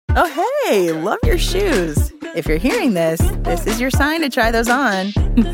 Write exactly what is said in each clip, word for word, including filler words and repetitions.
Oh, hey, love your shoes. If you're hearing this, this is your sign to try those on.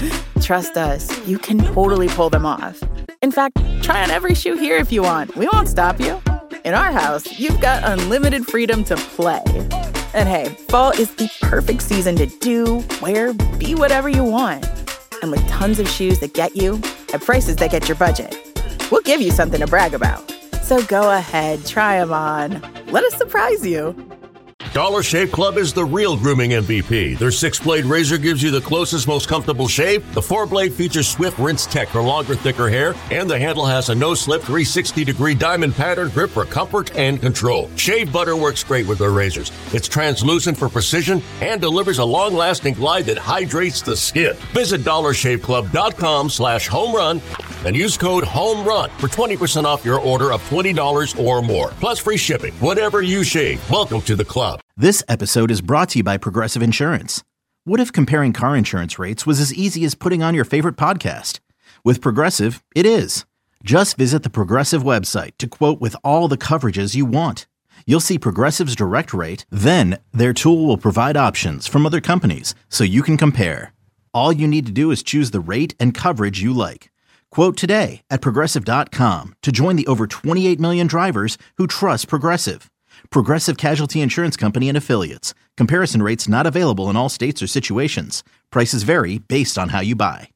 Trust us, you can totally pull them off. In fact, try on every shoe here if you want. We won't stop you. In our house, you've got unlimited freedom to play. And hey, fall is the perfect season to do, wear, be whatever you want. And with tons of shoes that get you, at prices that get your budget, we'll give you something to brag about. So go ahead, try them on. Let us surprise you. Dollar Shave Club is the real grooming M V P. Their six-blade razor gives you the closest, most comfortable shave. The four-blade features swift rinse tech for longer, thicker hair. And the handle has a no-slip three hundred sixty degree diamond pattern grip for comfort and control. Shave butter works great with their razors. It's translucent for precision and delivers a long-lasting glide that hydrates the skin. Visit dollar shave club dot com slash home run and use code HOMERUN for twenty percent off your order of twenty dollars or more. Plus free shipping. Whatever you shave, welcome to the club. This episode is brought to you by Progressive Insurance. What if comparing car insurance rates was as easy as putting on your favorite podcast? With Progressive, it is. Just visit the Progressive website to quote with all the coverages you want. You'll see Progressive's direct rate, then their tool will provide options from other companies so you can compare. All you need to do is choose the rate and coverage you like. Quote today at progressive dot com to join the over twenty-eight million drivers who trust Progressive. Progressive Casualty Insurance Company and Affiliates. Comparison rates not available in all states or situations. Prices vary based on how you buy.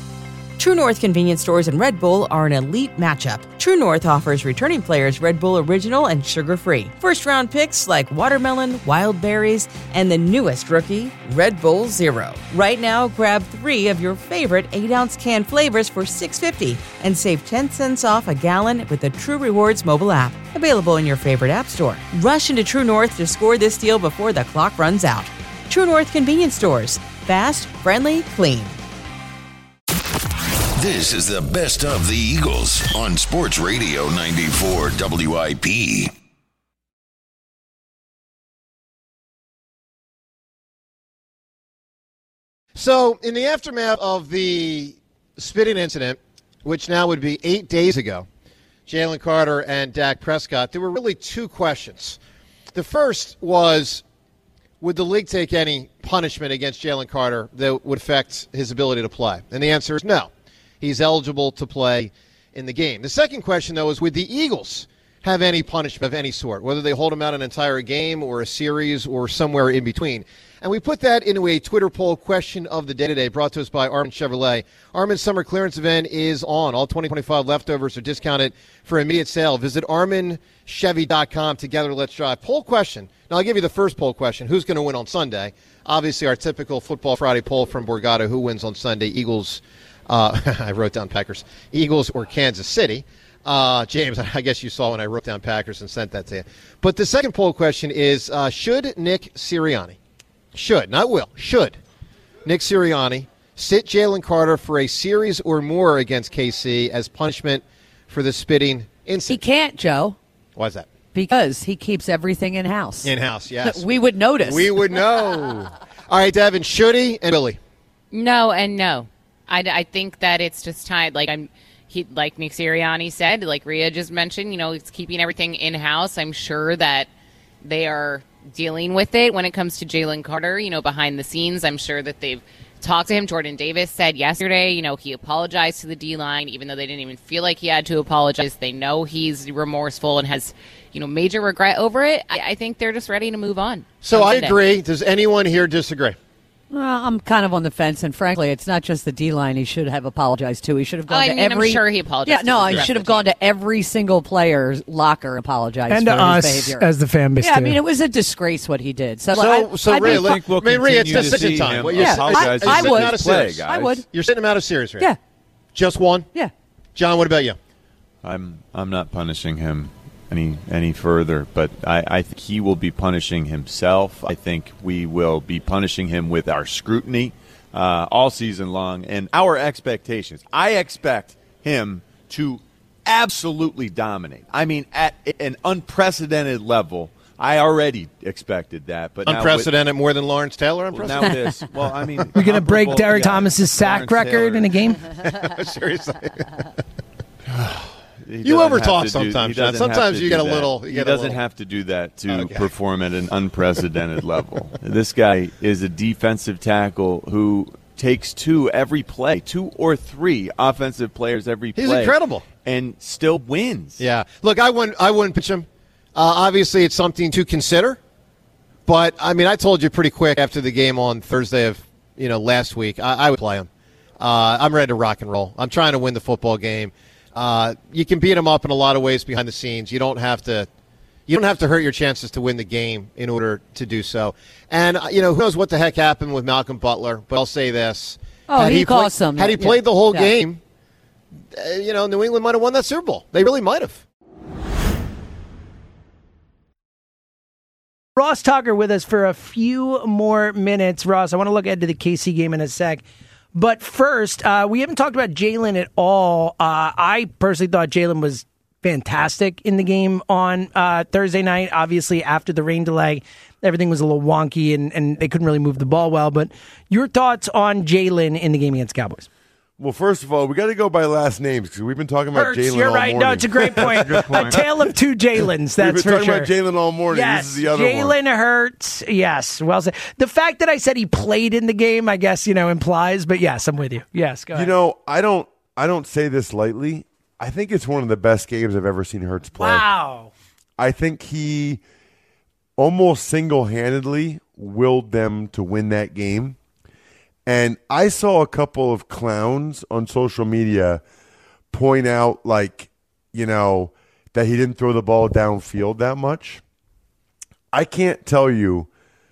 True North convenience stores and Red Bull are an elite matchup. True North offers returning players Red Bull Original and sugar-free. First-round picks like watermelon, wild berries, and the newest rookie, Red Bull Zero. Right now, grab three of your favorite eight ounce can flavors for six dollars and fifty cents and save ten cents off a gallon with the True Rewards mobile app. Available in your favorite app store. Rush into True North to score this deal before the clock runs out. True North convenience stores. Fast, friendly, clean. This is the best of the Eagles on Sports Radio ninety-four W I P. So, in the aftermath of the spitting incident, which now would be eight days ago, Jalen Carter and Dak Prescott, there were really two questions. The first was, would the league take any punishment against Jalen Carter that would affect his ability to play? And the answer is no. He's eligible to play in the game. The second question, though, is would the Eagles have any punishment of any sort, whether they hold him out an entire game or a series or somewhere in between? And we put that into a Twitter poll question of the day today, brought to us by Armin Chevrolet. Armin's summer clearance event is on. All twenty twenty-five leftovers are discounted for immediate sale. Visit armin chevy dot com. Together, let's drive. Poll question. Now, I'll give you the first poll question. Who's going to win on Sunday? Obviously, our typical Football Friday poll from Borgata. Who wins on Sunday? Eagles. Uh, I wrote down Packers. Eagles or Kansas City. Uh, James, I guess you saw when I wrote down Packers and sent that to you. But the second poll question is, uh, should Nick Sirianni, should, not will, should Nick Sirianni sit Jalen Carter for a series or more against K C as punishment for the spitting incident? He can't, Joe. Why is that? Because he keeps everything in-house. In-house, yes. We would notice. We would know. All right, Devin, should he and Billy? No and no. I, I think that it's just time. Like I'm, he like Nick Sirianni said, like Rhea just mentioned. You know, it's keeping everything in house. I'm sure that they are dealing with it when it comes to Jalen Carter. You know, behind the scenes, I'm sure that they've talked to him. Jordan Davis said yesterday, you know, he apologized to the D-line, even though they didn't even feel like he had to apologize. They know he's remorseful and has, you know, major regret over it. I, I think they're just ready to move on. So I agree. Does anyone here disagree? Well, I'm kind of on the fence, and frankly, it's not just the D-line he should have apologized to. He should have gone oh, I to mean, every. I'm sure he apologized. Yeah, no, he should have gone to every single player's locker and apologized and for to his us behavior. as the fan base. Yeah, too. I mean, it was a disgrace what he did. So, So, like, I, so I'd Ray, be, look, we'll I mean, Ray, it's continue to decision see time. him Well, you're Yeah, sitting- I- you're I sitting would. out of Play, series. guys. I would. You're sitting him out of series, Ray. Yeah, Just one? yeah. John, what about you? I'm I'm not punishing him any any further, but I, I think he will be punishing himself. I think we will be punishing him with our scrutiny uh, all season long and our expectations. I expect him to absolutely dominate. I mean, at an unprecedented level. I already expected that, but Unprecedented now with, more than Lawrence Taylor? now Unprecedented? this. Well, I mean, We're going to break comparable- Derek yeah, Thomas's sack Lawrence record Taylor. in a game. Seriously. he You doesn't overtalk have to do- sometimes, he doesn't John. have Sometimes to you do get a that. little- you He get a doesn't little- have to do that to Okay. perform at an unprecedented level. This guy is a defensive tackle who takes two every play, two or three offensive players every play. He's incredible. And still wins. Yeah. Look, I wouldn't, I wouldn't pitch him. Uh, obviously, it's something to consider. But, I mean, I told you pretty quick after the game on Thursday of, you know, last week, I, I would play him. Uh, I'm ready to rock and roll. I'm trying to win the football game. Uh, you can beat him up in a lot of ways behind the scenes. You don't have to you don't have to hurt your chances to win the game in order to do so. And, uh, you know, who knows what the heck happened with Malcolm Butler, but I'll say this. Oh, had he, he cost play, them. Had he Yeah. played the whole Yeah. game, uh, you know, New England might have won that Super Bowl. They really might have. Ross Tucker with us for a few more minutes. Ross, I want to look ahead to the K C game in a sec. But first, uh, we haven't talked about Jalen at all. Uh, I personally thought Jalen was fantastic in the game on uh, Thursday night. Obviously, after the rain delay, everything was a little wonky and, and they couldn't really move the ball well. But your thoughts on Jalen in the game against Cowboys? Well, first of all, we got to go by last names because we've been talking about Hurts, Jalen you're all right. morning. No, it's a great point. A tale of two Jalens, that's We've been for talking sure. about Jalen all morning. Yes, This is the other Jalen one. Hurts. Yes, well said. The fact that I said he played in the game, I guess, you know, implies, but yes, I'm with you. Yes, go ahead. You know, I don't, I don't say this lightly. I think it's one of the best games I've ever seen Hurts play. Wow. I think he almost single-handedly willed them to win that game. And I saw a couple of clowns on social media point out, like, you know, that he didn't throw the ball downfield that much. I can't tell you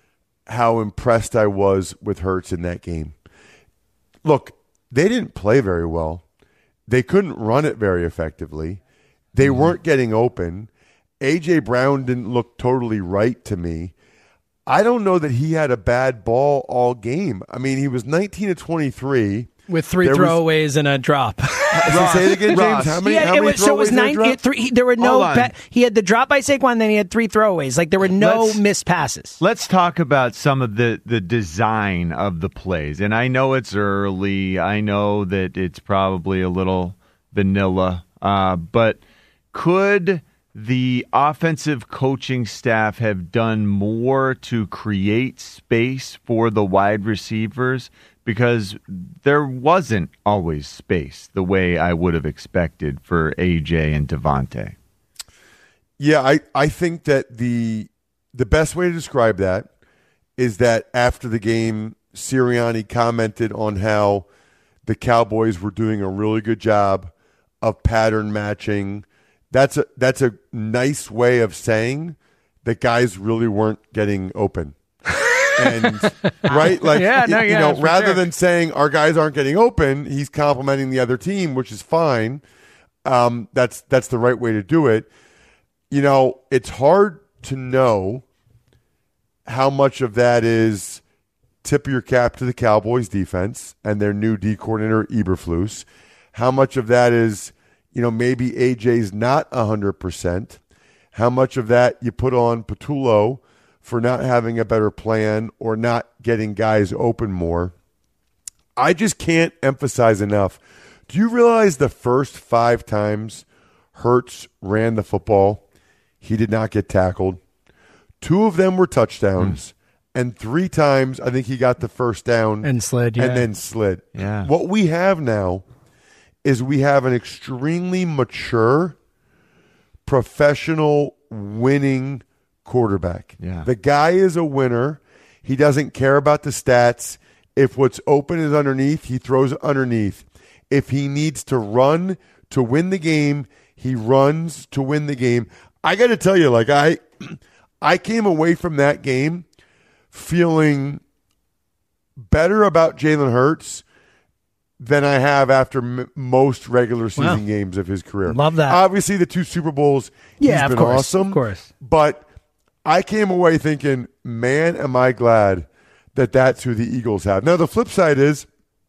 how impressed I was with Hurts in that game. Look, they didn't play very well. They couldn't run it very effectively. They mm-hmm. weren't getting open. A J. Brown didn't look totally right to me. I don't know that he had a bad ball all game. I mean, he was nineteen to twenty-three. With three There was- throwaways and a drop. Ross, say it again, James. Ross. How many, Yeah, how it many was, so it was throwaways did I nine. drop? It, three, there were no. Hold on. Ba- he had the drop by Saquon, then he had three throwaways. Like there were no Let's- missed passes. Let's talk about some of the, the design of the plays. And I know it's early. I know that it's probably a little vanilla. Uh, but could the offensive coaching staff have done more to create space for the wide receivers? Because there wasn't always space the way I would have expected for A J and Devontae. Yeah, I, I think that the the best way to describe that is that after the game, Sirianni commented on how the Cowboys were doing a really good job of pattern matching. That's a that's a nice way of saying that guys really weren't getting open. And right, like Yeah, no, you yeah, know, for rather sure. than saying our guys aren't getting open, he's complimenting the other team, which is fine. Um, that's that's the right way to do it. You know, it's hard to know how much of that is tip of your cap to the Cowboys defense and their new D coordinator Eberflus. How much of that is, you know, maybe A J's not one hundred percent. How much of that you put on Patullo for not having a better plan or not getting guys open more. I just can't emphasize enough. Do you realize the first five times Hurts ran the football, he did not get tackled? Two of them were touchdowns, mm. and three times I think he got the first down And slid, yeah. and then slid. Yeah. What we have now is we have an extremely mature, professional, winning quarterback. Yeah. The guy is a winner. He doesn't care about the stats. If what's open is underneath, he throws it underneath. If he needs to run to win the game, he runs to win the game. I got to tell you, like I I came away from that game feeling better about Jalen Hurts than I have after m- most regular season Wow. games of his career. Love that. Obviously, the two Super Bowls, Yeah, he's of been course, awesome. of course. But I came away thinking, man, am I glad that that's who the Eagles have. Now, the flip side is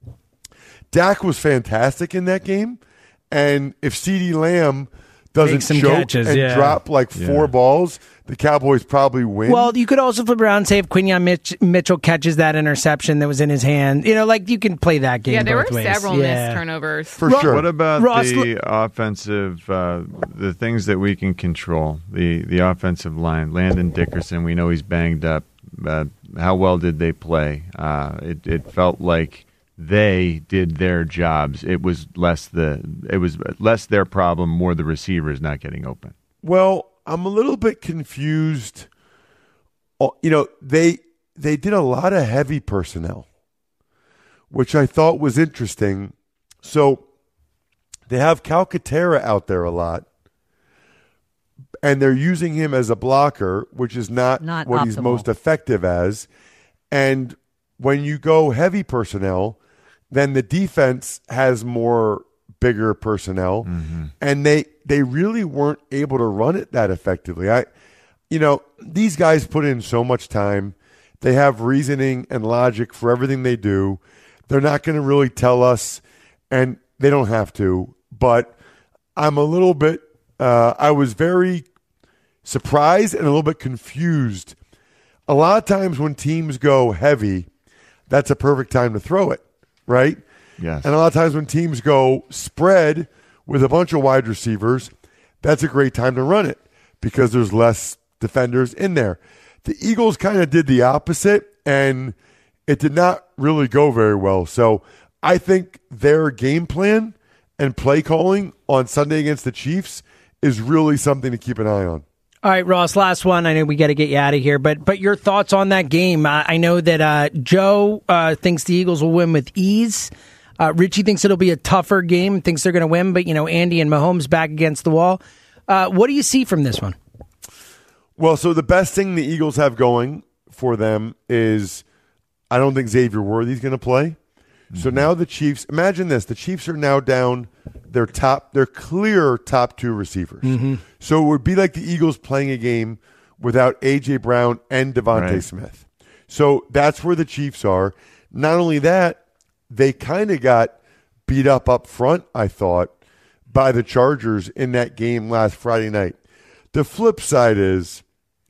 Dak was fantastic in that game, and if CeeDee Lamb doesn't Make some choke catches, and yeah. drop like four Yeah. balls, the Cowboys probably win. Well, you could also flip around and say if Quinyon Mitch- Mitchell catches that interception that was in his hand, you know, like you can play that game. Yeah, there both were ways. several yeah. missed turnovers. For sure. What about Ross, the offensive, uh, the things that we can control? The the offensive line, Landon Dickerson. We know he's banged up. Uh, how well did they play? Uh, it it felt like they did their jobs. It was less the it was less their problem, more the receivers not getting open. Well, I'm a little bit confused. You know, they they did a lot of heavy personnel, which I thought was interesting. So they have Calcaterra out there a lot, and they're using him as a blocker, which is not, Not what optimal. he's most effective as. And when you go heavy personnel, then the defense has more bigger personnel, Mm-hmm. and they they really weren't able to run it that effectively. I, you know, these guys put in so much time. They have reasoning and logic for everything they do. They're not going to really tell us, and they don't have to. But I'm a little bit. Uh, I was very surprised and a little bit confused. A lot of times when teams go heavy, that's a perfect time to throw it, right? Yes. And a lot of times when teams go spread with a bunch of wide receivers, that's a great time to run it because there's less defenders in there. The Eagles kind of did the opposite, and it did not really go very well. So I think their game plan and play calling on Sunday against the Chiefs is really something to keep an eye on. All right, Ross, last one. I know we got to get you out of here, but but your thoughts on that game? Uh, I know that uh, Joe uh, thinks the Eagles will win with ease. Uh, Richie thinks it'll be a tougher game, thinks they're going to win, but, you know, Andy and Mahomes back against the wall. Uh, what do you see from this one? Well, so the best thing the Eagles have going for them is I don't think Xavier Worthy's going to play. Mm-hmm. So now the Chiefs, imagine this, the Chiefs are now down their top, their clear top two receivers. Mm-hmm. So it would be like the Eagles playing a game without A J. Brown and Devontae Right. Smith. So that's where the Chiefs are. Not only that, they kind of got beat up up front, I thought, by the Chargers in that game last Friday night. The flip side is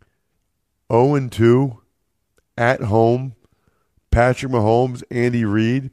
oh and two at home, Patrick Mahomes, Andy Reid.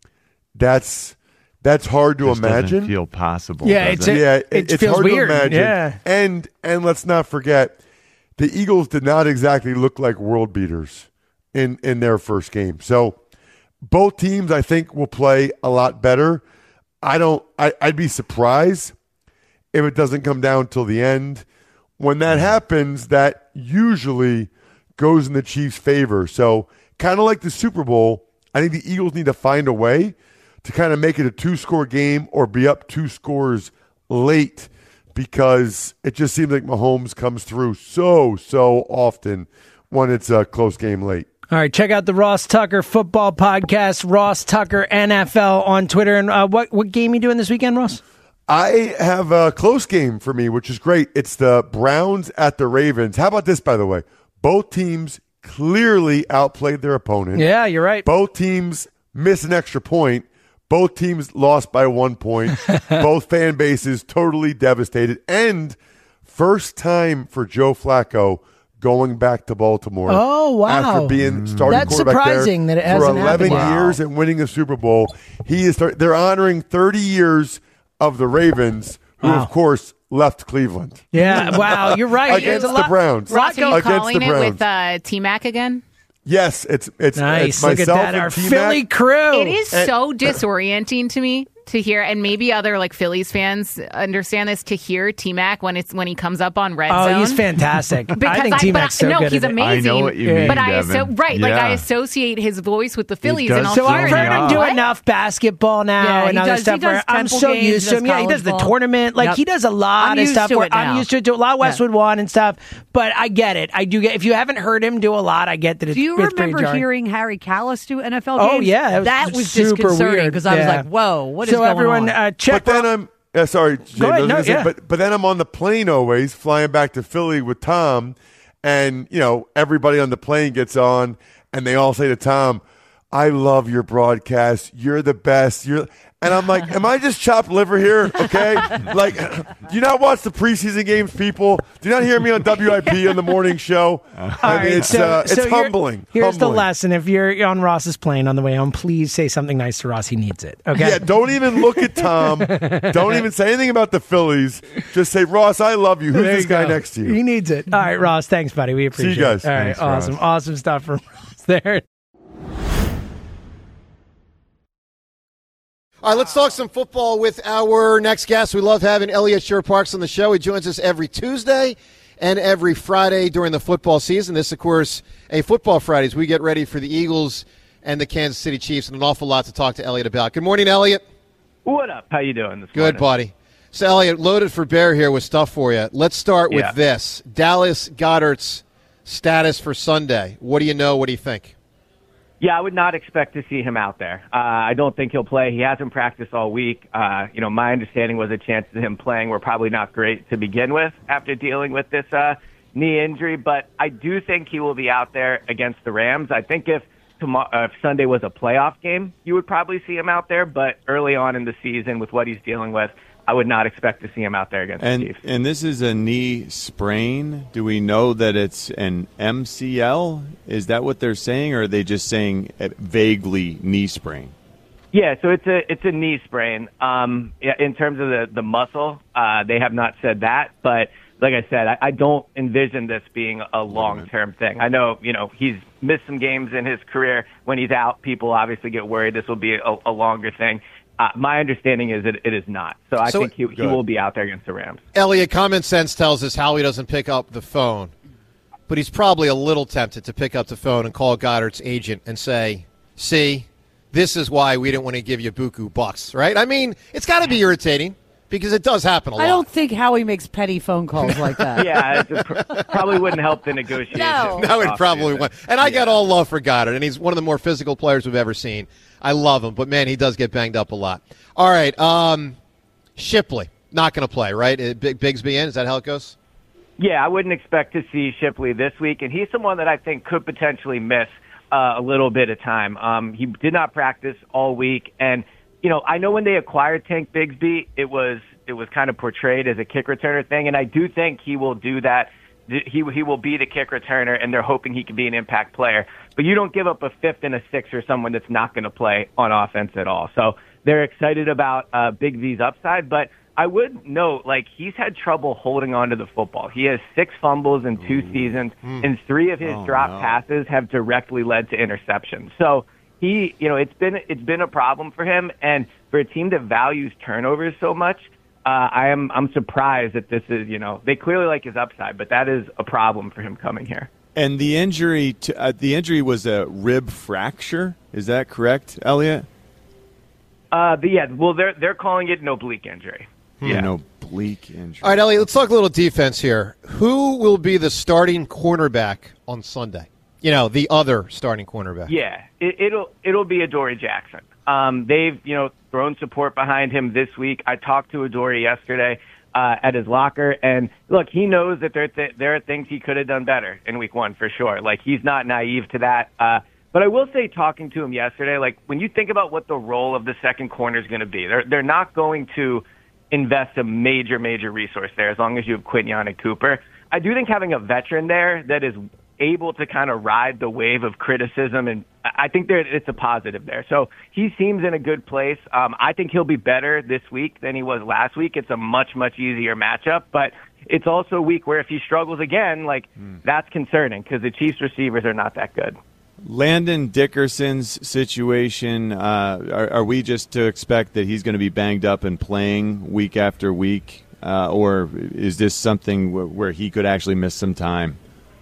That's that's hard to Just imagine. doesn't feel possible. Yeah, does it? it's yeah, it, it, it it's feels hard weird. to imagine. Yeah. And and let's not forget, the Eagles did not exactly look like world beaters in in their first game. So both teams, I think, will play a lot better. I don't. I, I'd be surprised if it doesn't come down till the end. When that happens, that usually goes in the Chiefs' favor. So kind of like the Super Bowl, I think the Eagles need to find a way to kind of make it a two-score game or be up two scores late because it just seems like Mahomes comes through so, so often when it's a close game late. All right, check out the Ross Tucker Football Podcast, Ross Tucker N F L on Twitter. And uh, what, what game are you doing this weekend, Ross? I have a close game for me, which is great. It's the Browns at the Ravens. How about this, by the way? Both teams clearly outplayed their opponent. Yeah, you're right. Both teams missed an extra point. Both teams lost by one point. Both fan bases totally devastated. And first time for Joe Flacco going back to Baltimore. Oh, wow. After being starting That's quarterback surprising there that it for hasn't eleven happened yet. years and winning a Super Bowl. He is. Start, they're honoring thirty years of the Ravens, who Wow. of course left Cleveland. Yeah, wow, you're right. Against There's a the lot- Browns. Ross, are you Against calling the it Browns. with uh, T-Mac again? Yes, it's it's, Nice. it's Look at myself that. and Our T-Mac. Philly crew. It is And- so disorienting to me to hear, and maybe other like Phillies fans understand this, to hear T-Mac when it's when he comes up on Red Oh, Zone. he's fantastic. Because I think I, T-Mac's but I, so no, good he's at it. amazing. I know what you mean, but I Devin. asso- right, like Yeah. I associate his voice with the Phillies, does and I'll so So hear I've it heard and him I'm do like, what? enough basketball now Yeah, and he other does- he stuff. where does I'm Temple so games, used to does him. Yeah, he does the college ball. tournament. Like Yep. he does a lot I'm of used stuff to where it I'm now. used to it. Do a lot of Yeah. Westwood One and stuff. But I get it. I do get. If you haven't heard him do a lot, I get that. It's, Do you it's pretty remember jarring. hearing Harry Callis do N F L Oh, games? yeah, that was that was super disconcerting weird. because I was Yeah. like, "Whoa, what is So going everyone, on?" uh, check. But then I'm uh, sorry, James, Go ahead, I was no, gonna say, yeah. but but then I'm on the plane always flying back to Philly with Tom, and you know everybody on the plane gets on, and they all say to Tom, "I love your broadcast. You're the best." You're And I'm like, am I just chopped liver here? Okay. Like, do you not watch the preseason games, people? Do you not hear me on W I P in the morning show? All And right, it's so, uh, it's so here- humbling. Here's humbling. the lesson. If you're on Ross's plane on the way home, please say something nice to Ross. He needs it. Okay. Yeah, don't even look at Tom. Don't even say anything about the Phillies. Just say, Ross, I love you. Who's There this you guy go. next to you? He needs it. All right, Ross. Thanks, buddy. We appreciate See you guys. it. All right. Thanks, awesome. Ross. Awesome stuff from Ross there. All right, let's talk some football with our next guest. We love having Elliot Shore-Parks on the show. He joins us every Tuesday and every Friday during the football season. This, of course, a Football Fridays. We get ready for the Eagles and the Kansas City Chiefs, and an awful lot to talk to Elliot about. Good morning, Elliot. What up? How you doing this Good, morning? buddy. So, Elliot, loaded for bear here with stuff for you. Let's start with Yeah. this. Dallas Goedert's status for Sunday. What do you know? What do you think? Yeah, I would not expect to see him out there. Uh, I don't think he'll play. He hasn't practiced all week. Uh, you know, my understanding was the chances of him playing were probably not great to begin with after dealing with this uh, knee injury. But I do think he will be out there against the Rams. I think if, tomorrow, uh, if Sunday was a playoff game, you would probably see him out there. But early on in the season with what he's dealing with, I would not expect to see him out there against And the Chiefs. and this is a knee sprain. Do we know that it's an M C L? Is that what they're saying, or are they just saying uh, vaguely knee sprain? Yeah, so it's a it's a knee sprain. Um, yeah, in terms of the the muscle, uh, they have not said that, but like I said, I, I don't envision this being a long term thing. I know, you know, he's missed some games in his career. When he's out, people obviously get worried this will be a, a longer thing. Uh, my understanding is that it is not. So I So- think he, he will be out there against the Rams. Elliot, common sense tells us Howie doesn't pick up the phone, but he's probably a little tempted to pick up the phone and call Goddard's agent and say, see, this is why we didn't want to give you buku bucks, right? I mean, it's got to be irritating because it does happen a lot. I don't think Howie makes petty phone calls like that. Yeah, it pr- probably wouldn't help the negotiation. No. No, it probably won't. And I got all love for Goddard, and he's one of the more physical players we've ever seen. I love him, but, man, he does get banged up a lot. All right, um, Shipley, not going to play, right? Uh, Big Bigsby in, is that how it goes? Yeah, I wouldn't expect to see Shipley this week, and he's someone that I think could potentially miss uh, a little bit of time. Um, he did not practice all week, and you know, I know when they acquired Tank Bigsby, it was it was kind of portrayed as a kick returner thing, and I do think he will do that. He he will be the kick returner, and they're hoping he can be an impact player. But you don't give up a fifth and a sixth for someone that's not going to play on offense at all. So they're excited about uh, Big V's upside, but I would note, like, he's had trouble holding on to the football. He has six fumbles in two Ooh. seasons, mm. and three of his oh, drop no. passes have directly led to interceptions. So he, you know, it's been it's been a problem for him, and for a team that values turnovers so much, uh, I am I'm surprised that this is, you know, they clearly like his upside, but that is a problem for him coming here. And the injury to, uh, the injury was a rib fracture. Is that correct, Elliot? Uh, but yeah, well, they're they're calling it an oblique injury. Yeah, an oblique injury. All right, Elliot, let's talk a little defense here. Who will be the starting cornerback on Sunday? You know, the other starting cornerback. Yeah, it, it'll it'll be Adoree Jackson. Um, they've you know thrown support behind him this week. I talked to Adoree yesterday uh, at his locker, and look, he knows that there th- there are things he could have done better in week one for sure. Like, he's not naive to that. Uh, but I will say, talking to him yesterday, like, when you think about what the role of the second corner is going to be, they're they're not going to invest a major, major resource there as long as you have Quinyon and Cooper. I do think having a veteran there that is able to kind of ride the wave of criticism, and I think there it's a positive there. So he seems in a good place. Um, I think he'll be better this week than he was last week. It's a much, much easier matchup, but it's also a week where if he struggles again, like mm. that's concerning because the Chiefs receivers are not that good. Landon Dickerson's situation, uh, are, are we just to expect that he's going to be banged up and playing week after week, uh, or is this something w- where he could actually miss some time?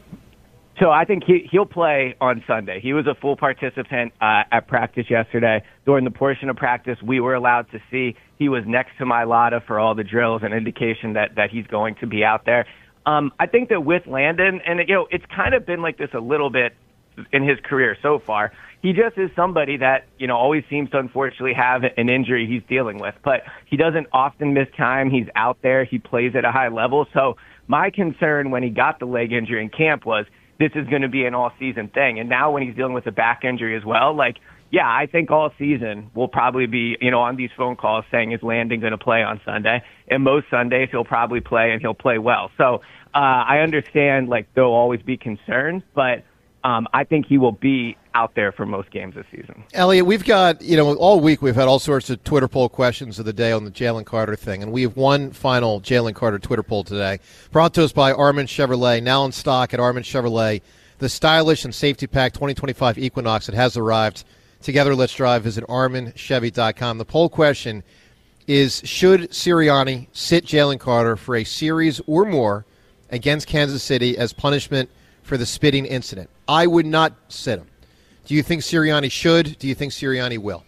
So I think he, he'll play on Sunday. He was a full participant uh, at practice yesterday. During the portion of practice we were allowed to see, he was next to Mailata for all the drills, an indication that, that he's going to be out there. Um, I think that with Landon, and you know, it's kind of been like this a little bit in his career so far. He just is somebody that, you know, always seems to unfortunately have an injury he's dealing with, but he doesn't often miss time. He's out there. He plays at a high level. So my concern when he got the leg injury in camp was this is going to be an all season thing. And now when he's dealing with a back injury as well, like yeah, I think all season we'll probably be, you know, on these phone calls saying, is Landon going to play on Sunday? And most Sundays he'll probably play and he'll play well. So uh, I understand, like, there'll always be concerns, but um, I think he will be out there for most games this season. Elliot, we've got, you know, all week we've had all sorts of Twitter poll questions of the day on the Jalen Carter thing, and we have one final Jalen Carter Twitter poll today, brought to us by Armin Chevrolet, now in stock at Armin Chevrolet. The stylish and safety pack twenty twenty-five Equinox, it has arrived. Together, let's drive. Visit armin chevy dot com. The poll question is, should Sirianni sit Jalen Carter for a series or more against Kansas City as punishment for the spitting incident? I would not sit him. Do you think Sirianni should? Do you think Sirianni will?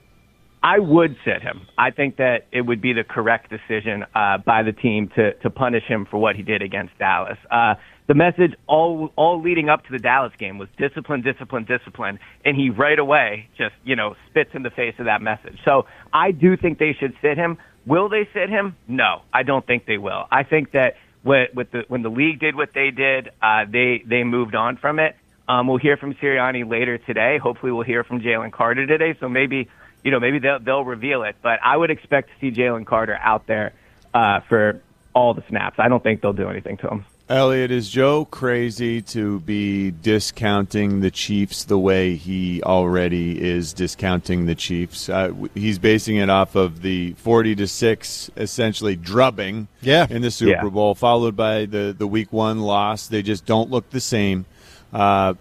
I would sit him. I think that it would be the correct decision uh, by the team to, to punish him for what he did against Dallas. Uh, the message all all leading up to the Dallas game was discipline, discipline, discipline, and he right away just, you know, spits in the face of that message. So I do think they should sit him. Will they sit him? No, I don't think they will. I think that with, with the, when the league did what they did, uh, they, they moved on from it. Um, we'll hear from Sirianni later today. Hopefully we'll hear from Jalen Carter today, so maybe you know, maybe they'll, they'll reveal it. But I would expect to see Jalen Carter out there uh, for all the snaps. I don't think they'll do anything to him. Elliot, is Joe crazy to be discounting the Chiefs the way he already is discounting the Chiefs? Uh, he's basing it off of the forty to six essentially drubbing yeah. in the Super yeah. Bowl, followed by the, the week one loss. They just don't look the same. Uh,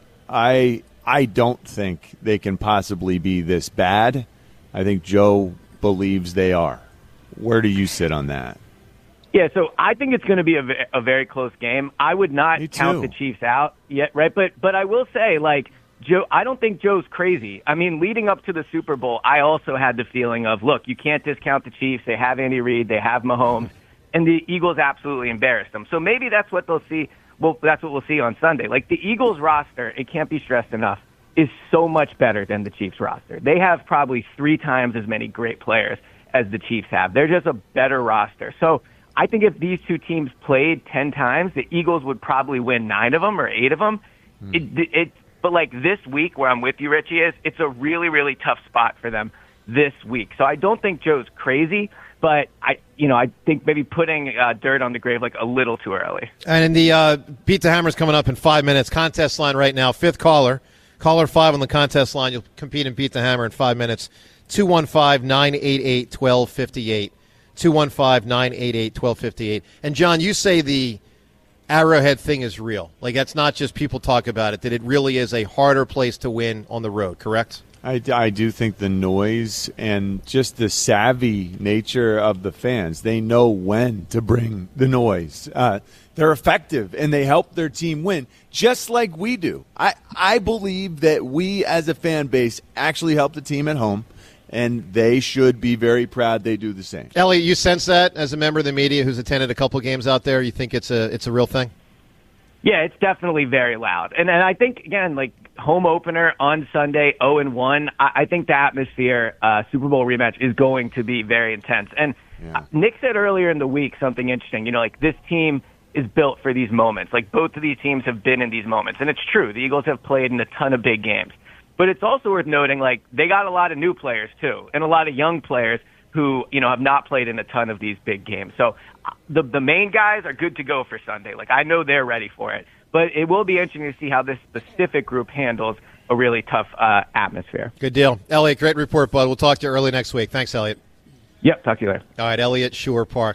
I I don't think they can possibly be this bad. I think Joe believes they are. Where do you sit on that? Yeah, so I think it's going to be a, a very close game. I would not count the Chiefs out yet, right? But but I will say, like, Joe, I don't think Joe's crazy. I mean, leading up to the Super Bowl, I also had the feeling of, look, you can't discount the Chiefs. They have Andy Reid. They have Mahomes. And the Eagles absolutely embarrassed them. So maybe that's what they'll see. Well, that's what we'll see on Sunday. Like, the Eagles roster, it can't be stressed enough, is so much better than the Chiefs roster. They have probably three times as many great players as the Chiefs have. They're just a better roster. So I think if these two teams played ten times, the Eagles would probably win nine of them or eight of them. Hmm. It, it, but like this week where I'm with you, Richie, is it's a really, really tough spot for them this week. So I don't think Joe's crazy, but I, you know, I think maybe putting uh, dirt on the grave like a little too early. And in the uh, Beat the Hammer's coming up in five minutes. Contest line right now. Fifth caller. Caller five on the contest line. You'll compete and Beat the Hammer in five minutes. two one five, nine eight eight, one two five eight. two one five, nine eight eight, one two five eight. And, John, you say the Arrowhead thing is real. Like, that's not just people talk about it, that it really is a harder place to win on the road, correct? I, I do think the noise and just the savvy nature of the fans, they know when to bring the noise. Uh, they're effective, and they help their team win, just like we do. I, I believe that we as a fan base actually help the team at home, and they should be very proud they do the same. Elliot, you sense that as a member of the media who's attended a couple games out there? You think it's a it's a real thing? Yeah, it's definitely very loud. And and I think, again, like, home opener on Sunday, oh and one, I, I think the atmosphere, uh, Super Bowl rematch, is going to be very intense. And yeah. Nick said earlier in the week something interesting. You know, like, this team is built for these moments. Like, both of these teams have been in these moments. And it's true. The Eagles have played in a ton of big games. But it's also worth noting, like, they got a lot of new players, too, and a lot of young players who, you know, have not played in a ton of these big games. So the the main guys are good to go for Sunday. Like, I know they're ready for it. But it will be interesting to see how this specific group handles a really tough uh, atmosphere. Good deal. Elliot, great report, bud. We'll talk to you early next week. Thanks, Elliot. Yep, talk to you later. All right, Elliot Shore Park.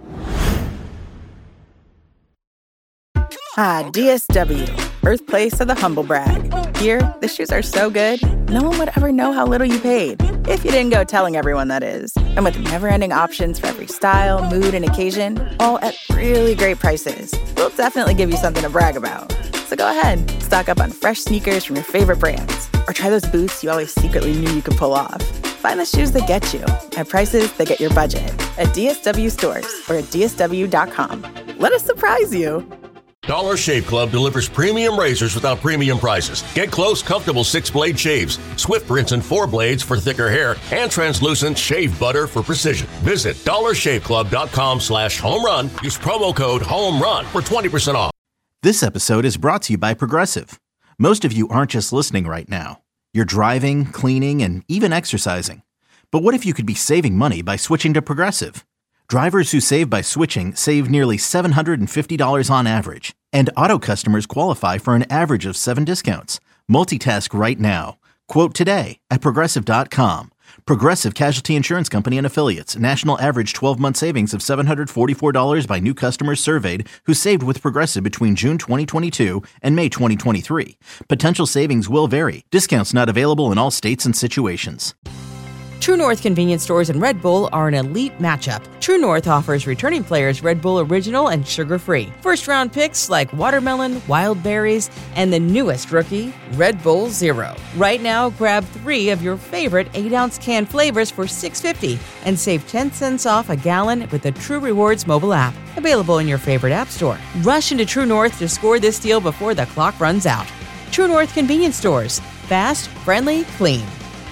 Ah, D S W, birthplace of the humble brag. Here, the shoes are so good, no one would ever know how little you paid. If you didn't go telling everyone, that is. And with never-ending options for every style, mood, and occasion, all at really great prices, we'll definitely give you something to brag about. So go ahead, stock up on fresh sneakers from your favorite brands, or try those boots you always secretly knew you could pull off. Find the shoes that get you at prices that get your budget at D S W stores or at D S W dot com. Let us surprise you. Dollar Shave Club delivers premium razors without premium prices. Get close, comfortable six-blade shaves, swift rinse and four blades for thicker hair, and translucent shave butter for precision. Visit dollar shave club dot com slash home run. Use promo code HOMERUN for twenty percent off. This episode is brought to you by Progressive. Most of you aren't just listening right now. You're driving, cleaning, and even exercising. But what if you could be saving money by switching to Progressive? Drivers who save by switching save nearly seven hundred fifty dollars on average. And auto customers qualify for an average of seven discounts. Multitask right now. Quote today at Progressive dot com. Progressive Casualty Insurance Company and Affiliates. National average twelve-month savings of seven hundred forty-four dollars by new customers surveyed who saved with Progressive between June twenty twenty-two and May twenty twenty-three. Potential savings will vary. Discounts not available in all states and situations. True North convenience stores and Red Bull are an elite matchup. True North offers returning players Red Bull Original and sugar-free. First-round picks like watermelon, wild berries, and the newest rookie, Red Bull Zero. Right now, grab three of your favorite eight-ounce can flavors for six dollars and fifty cents and save ten cents off a gallon with the True Rewards mobile app. Available in your favorite app store. Rush into True North to score this deal before the clock runs out. True North convenience stores. Fast, friendly, clean.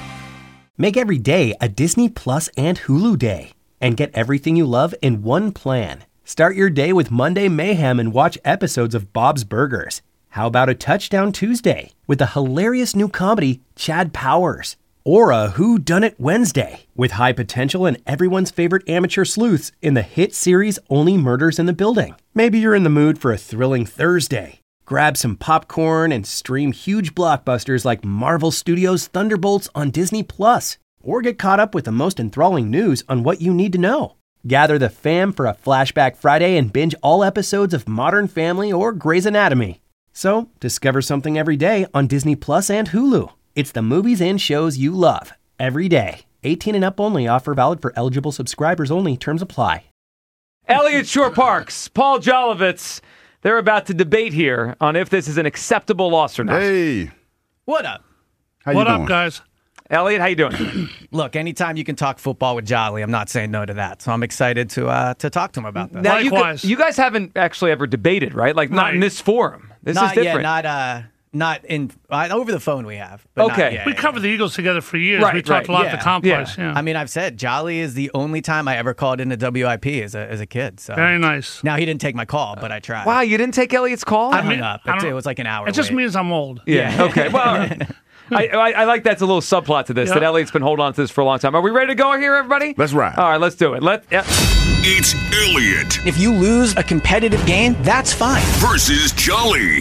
Make every day a Disney Plus and Hulu day and get everything you love in one plan. Start your day with Monday Mayhem and watch episodes of Bob's Burgers. How about a Touchdown Tuesday with the hilarious new comedy Chad Powers? Or a Who Done It Wednesday with high potential and everyone's favorite amateur sleuths in the hit series Only Murders in the Building. Maybe you're in the mood for a thrilling Thursday. Grab some popcorn and stream huge blockbusters like Marvel Studios' Thunderbolts on Disney Plus, or get caught up with the most enthralling news on what you need to know. Gather the fam for a Flashback Friday and binge all episodes of Modern Family or Grey's Anatomy. So, discover something every day on Disney Plus and Hulu. It's the movies and shows you love, every day. eighteen and up only. Offer valid for eligible subscribers only. Terms apply. Elliott Shore-Parks, Paul Jolovitz. They're about to debate here on if this is an acceptable loss or not. Hey. What up? How what you up, doing? guys? Elliot, how you doing? Look, anytime you can talk football with Jolly, I'm not saying no to that. So I'm excited to uh, to talk to him about that. Now, you, could, you guys haven't actually ever debated, right? Like, not Right. in this forum. This not is different. Yet, not uh, not in uh, over the phone. We have. But not Okay. yet. We covered the Eagles together for years. Right, we talked right. a lot yeah. at the complex. Yeah. I mean, I've said Jolly is the only time I ever called into W I P as a as a kid. So Very nice. Now he didn't take my call, but I tried. Wow, you didn't take Elliot's call? I hung up. It was like an hour. It just wait. means I'm old. Yeah, okay. Well, all right. I, I, I like that's a little subplot to this, Yep. that Elliot's been holding on to this for a long time. Are we ready to go here, everybody? Let's ride. All right, let's do it. Let. Yeah. It's Elliot If you lose a competitive game, that's fine. versus Jolly.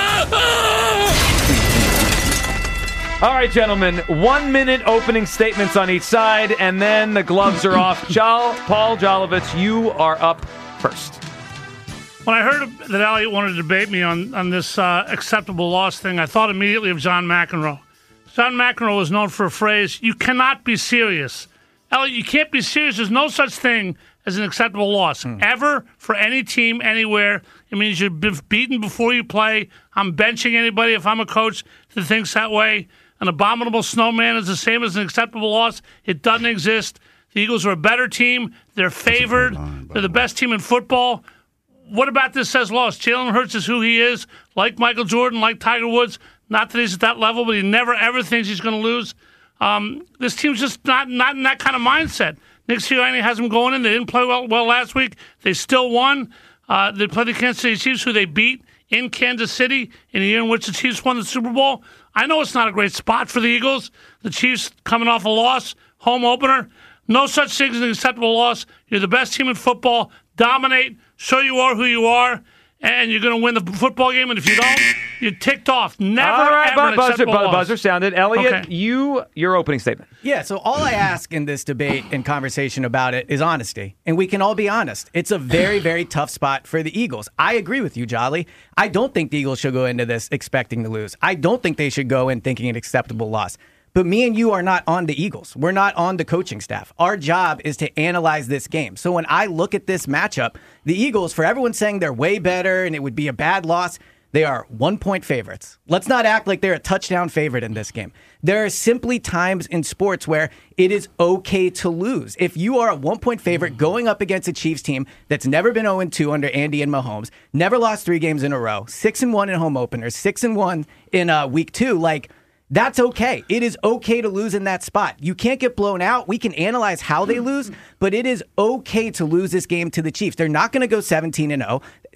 All right, gentlemen. One minute opening statements on each side, and then the gloves are off. Jol, Paul Jolovitz, you are up first. When I heard that Elliot wanted to debate me on, on this uh, acceptable loss thing, I thought immediately of John McEnroe. John McEnroe was known for a phrase, you cannot be serious. Elliot, you can't be serious. There's no such thing as an acceptable loss. Ever, for any team, anywhere. It means you've been beaten before you play. I'm benching anybody if I'm a coach that thinks that way. An abominable snowman is the same as an acceptable loss. It doesn't exist. The Eagles are a better team. They're favored. Line, They're the best team in football. What about this says loss? Jalen Hurts is who he is, like Michael Jordan, like Tiger Woods. Not that he's at that level, but he never, ever thinks he's going to lose. Um, this team's just not, not in that kind of mindset. Nick Sirianni has them going in. They didn't play well, well last week. They still won. Uh, they played the Kansas City Chiefs, who they beat in Kansas City in the year in which the Chiefs won the Super Bowl. I know it's not a great spot for the Eagles. The Chiefs coming off a loss, home opener. No such thing as an acceptable loss. You're the best team in football. Dominate. Show you are who you are. And you're going to win the football game. And if you don't, you're ticked off. Never, All right, ever an buzzer, acceptable buzzer, loss. buzzer sounded. Elliot, Okay. you, your opening statement. Yeah, so all I ask in this debate and conversation about it is honesty. And we can all be honest. It's a very, very tough spot for the Eagles. I agree with you, Jolly. I don't think the Eagles should go into this expecting to lose. I don't think they should go in thinking an acceptable loss. But me and you are not on the Eagles. We're not on the coaching staff. Our job is to analyze this game. So when I look at this matchup, the Eagles, for everyone saying they're way better and it would be a bad loss, they are one-point favorites. Let's not act like they're a touchdown favorite in this game. There are simply times in sports where it is okay to lose. If you are a one-point favorite going up against a Chiefs team that's never been oh and two under Andy and Mahomes, never lost three games in a row, six and one in home openers, six and one in uh, week two, like, that's okay. It is okay to lose in that spot. You can't get blown out. We can analyze how they lose, but it is okay to lose this game to the Chiefs. They're not going to go seventeen and oh.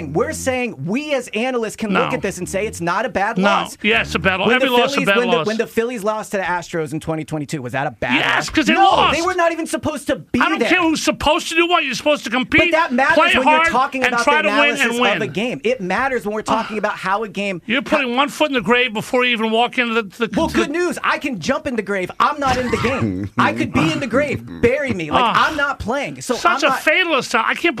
losing. We're saying we as analysts can No. look at this and say it's not a bad No. loss. Yeah, it's a bad loss. When Every the loss is a Phillies- bad when the- loss. When the Phillies lost to the Astros in twenty twenty-two, was that a bad loss? Yes, because they no, lost. they were not even supposed to be I don't there. care who's supposed to do what. You're supposed to compete, But that matters play when hard, you're talking and about try the to win analysis and win. of a game. It matters when we're talking about how a game. You're putting one foot in the grave before you even walk into the. the Well, to good the, news. I can jump in the grave. I'm not in the game. I could be in the grave. Bury me. Like, Ah. I'm not playing. So Such I'm a not, fatalist. I can't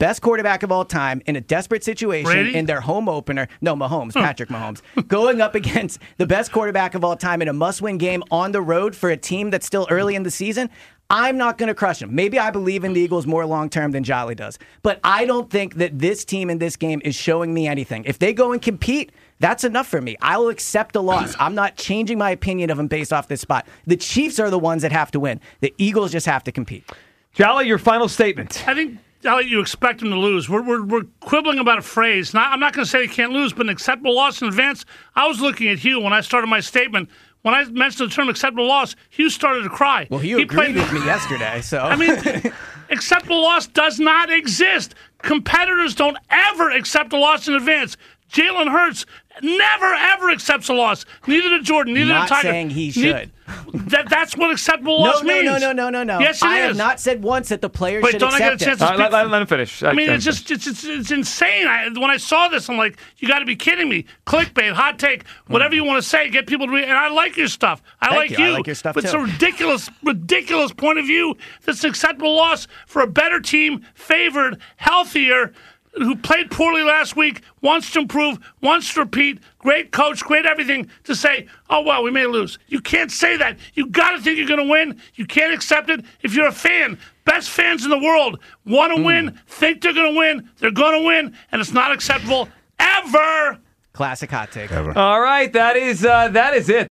best quarterback of all time in a desperate situation Brady? in their home opener. No, Mahomes, Patrick Mahomes. Going up against the best quarterback of all time in a must-win game on the road for a team that's still early in the season. I'm not going to crush them. Maybe I believe in the Eagles more long-term than Jolly does. But I don't think that this team in this game is showing me anything. If they go and compete, that's enough for me. I will accept a loss. I'm not changing my opinion of them based off this spot. The Chiefs are the ones that have to win. The Eagles just have to compete. Jolly, your final statement. I think, Elliot, you expect them to lose. We're, we're, we're quibbling about a phrase. Not, I'm not going to say they can't lose, but an acceptable loss in advance. I was looking at Hugh when I started my statement. When I mentioned the term acceptable loss, Hugh started to cry. Well, Hugh he agreed played, with me yesterday, so. I mean, acceptable loss does not exist. Competitors don't ever accept a loss in advance. Jalen Hurts never, ever accepts a loss. Neither did Jordan. Neither Not did Tiger. saying he should. That, that's what acceptable No, loss no, means. no, no, no, no, no. Yes, it I is. have not said once that the players Wait, should don't I get a accept chance it. to Uh, speak? let, let him finish. I mean, it's just it's, it's, it's insane. I, when I saw this, I'm like, you got to be kidding me. Clickbait, hot take, whatever you want to say, get people to read. And I like your stuff. I Thank like you. you. I like your stuff, but it's too. a ridiculous, ridiculous point of view. That's an acceptable loss for a better team, favored, healthier, who played poorly last week, wants to improve, wants to repeat, great coach, great everything, to say, oh, well, we may lose. You can't say that. You got to think you're going to win. You can't accept it. If you're a fan, best fans in the world, want to Mm. win, think they're going to win, they're going to win, and it's not acceptable ever. Classic hot take. Ever. All right, that is uh, that is it.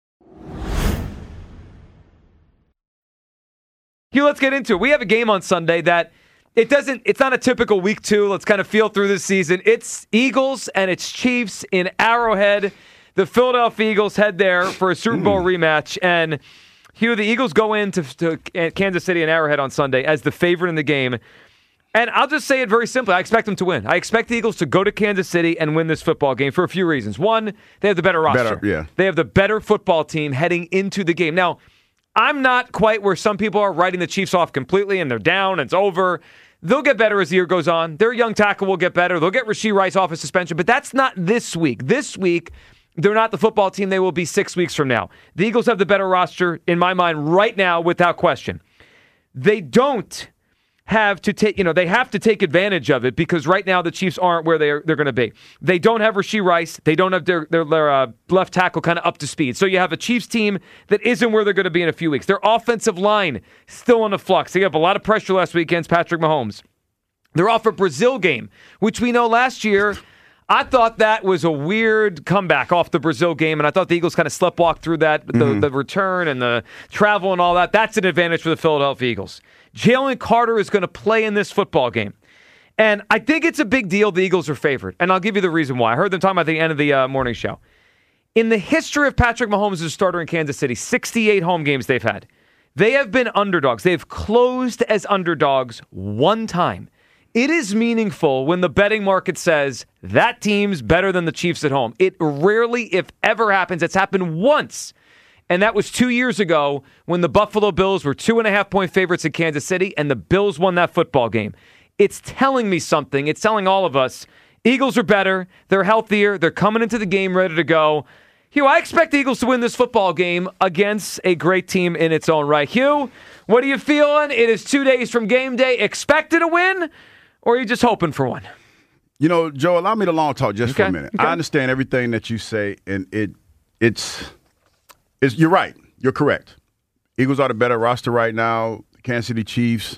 Hugh, let's get into it. We have a game on Sunday that it doesn't. It's not a typical week two. Let's kind of feel through this season. It's Eagles and it's Chiefs in Arrowhead. The Philadelphia Eagles head there for a Super Bowl rematch, and Hugh, the Eagles go into to Kansas City and Arrowhead on Sunday as the favorite in the game. And I'll just say it very simply. I expect them to win. I expect the Eagles to go to Kansas City and win this football game for a few reasons. One, they have the better roster. Better, yeah. They have the better football team heading into the game. Now, I'm not quite where some people are writing the Chiefs off completely and they're down, and it's over. They'll get better as the year goes on. Their young tackle will get better. They'll get Rashee Rice off a suspension, but that's not this week. This week, they're not the football team they will be six weeks from now. The Eagles have the better roster, in my mind, right now, without question. They don't have to take, you know, they have to take advantage of it because right now the Chiefs aren't where they're they're going to be. They don't have Rashee Rice. They don't have their their, their uh, left tackle kind of up to speed. So you have a Chiefs team that isn't where they're going to be in a few weeks. Their offensive line still in a flux. They have a lot of pressure last week against Patrick Mahomes. They're off a Brazil game, which we know last year. I thought that was a weird comeback off the Brazil game, and I thought the Eagles kind of sleptwalked through that, the, Mm-hmm. the return and the travel and all that. That's an advantage for the Philadelphia Eagles. Jalen Carter is going to play in this football game. And I think it's a big deal the Eagles are favored. And I'll give you the reason why. I heard them talking about at the end of the uh, morning show. In the history of Patrick Mahomes as a starter in Kansas City, sixty-eight home games they've had, they have been underdogs. They've closed as underdogs one time. It is meaningful when the betting market says that team's better than the Chiefs at home. It rarely, if ever, happens. It's happened once. And that was two years ago when the Buffalo Bills were two and a half point favorites in Kansas City and the Bills won that football game. It's telling me something. It's telling all of us Eagles are better. They're healthier. They're coming into the game ready to go. Hugh, I expect the Eagles to win this football game against a great team in its own right. Hugh, what are you feeling? It is two days from game day. Expected a win? Or are you just hoping for one? You know, Joe, allow me to long talk just Okay. for a minute. Okay. I understand everything that you say, and it it's it's you're right. You're correct. Eagles are the better roster right now. The Kansas City Chiefs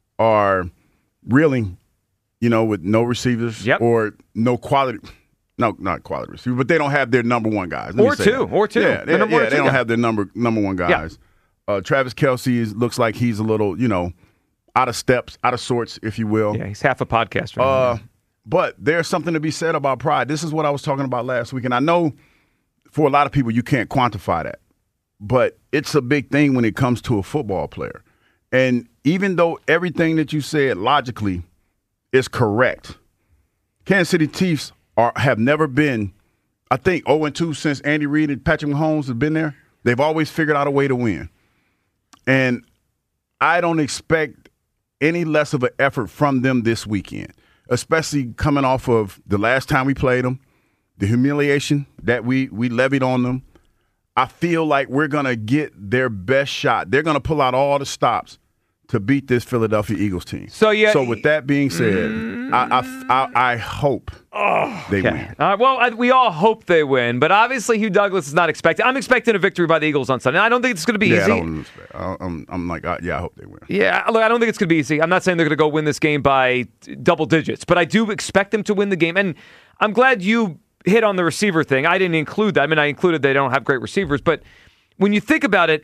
are reeling, you know, with no receivers Yep. or no quality. No, not quality receivers, but they don't have their number one guys. Let me Or say two, that. or two. Yeah, The they, number one yeah, or they two don't guy. have their number number one guys. Uh, Travis Kelce is, looks like he's a little, you know, out of steps, out of sorts, if you will. Yeah, he's half a podcaster. Uh, but there's something to be said about pride. This is what I was talking about last week. And I know for a lot of people, you can't quantify that. But it's a big thing when it comes to a football player. And even though everything that you said logically is correct, Kansas City Chiefs are have never been, I think, oh and two since Andy Reid and Patrick Mahomes have been there. They've always figured out a way to win. And I don't expect any less of an effort from them this weekend, especially coming off of the last time we played them, the humiliation that we, we levied on them. I feel like we're going to get their best shot. They're going to pull out all the stops to beat this Philadelphia Eagles team. So, yeah, So with that being said, I, I, I, I hope they Okay. win. Uh, well, I, we all hope they win, but obviously Hugh Douglas is not expecting. I'm expecting a victory by the Eagles on Sunday. I don't think it's going to be Yeah, I easy. don't expect. I, I'm, I'm like, uh, yeah, I hope they win. Yeah, look, I don't think it's going to be easy. I'm not saying they're going to go win this game by double digits, but I do expect them to win the game. And I'm glad you hit on the receiver thing. I didn't include that. I mean, I included they don't have great receivers, but when you think about it,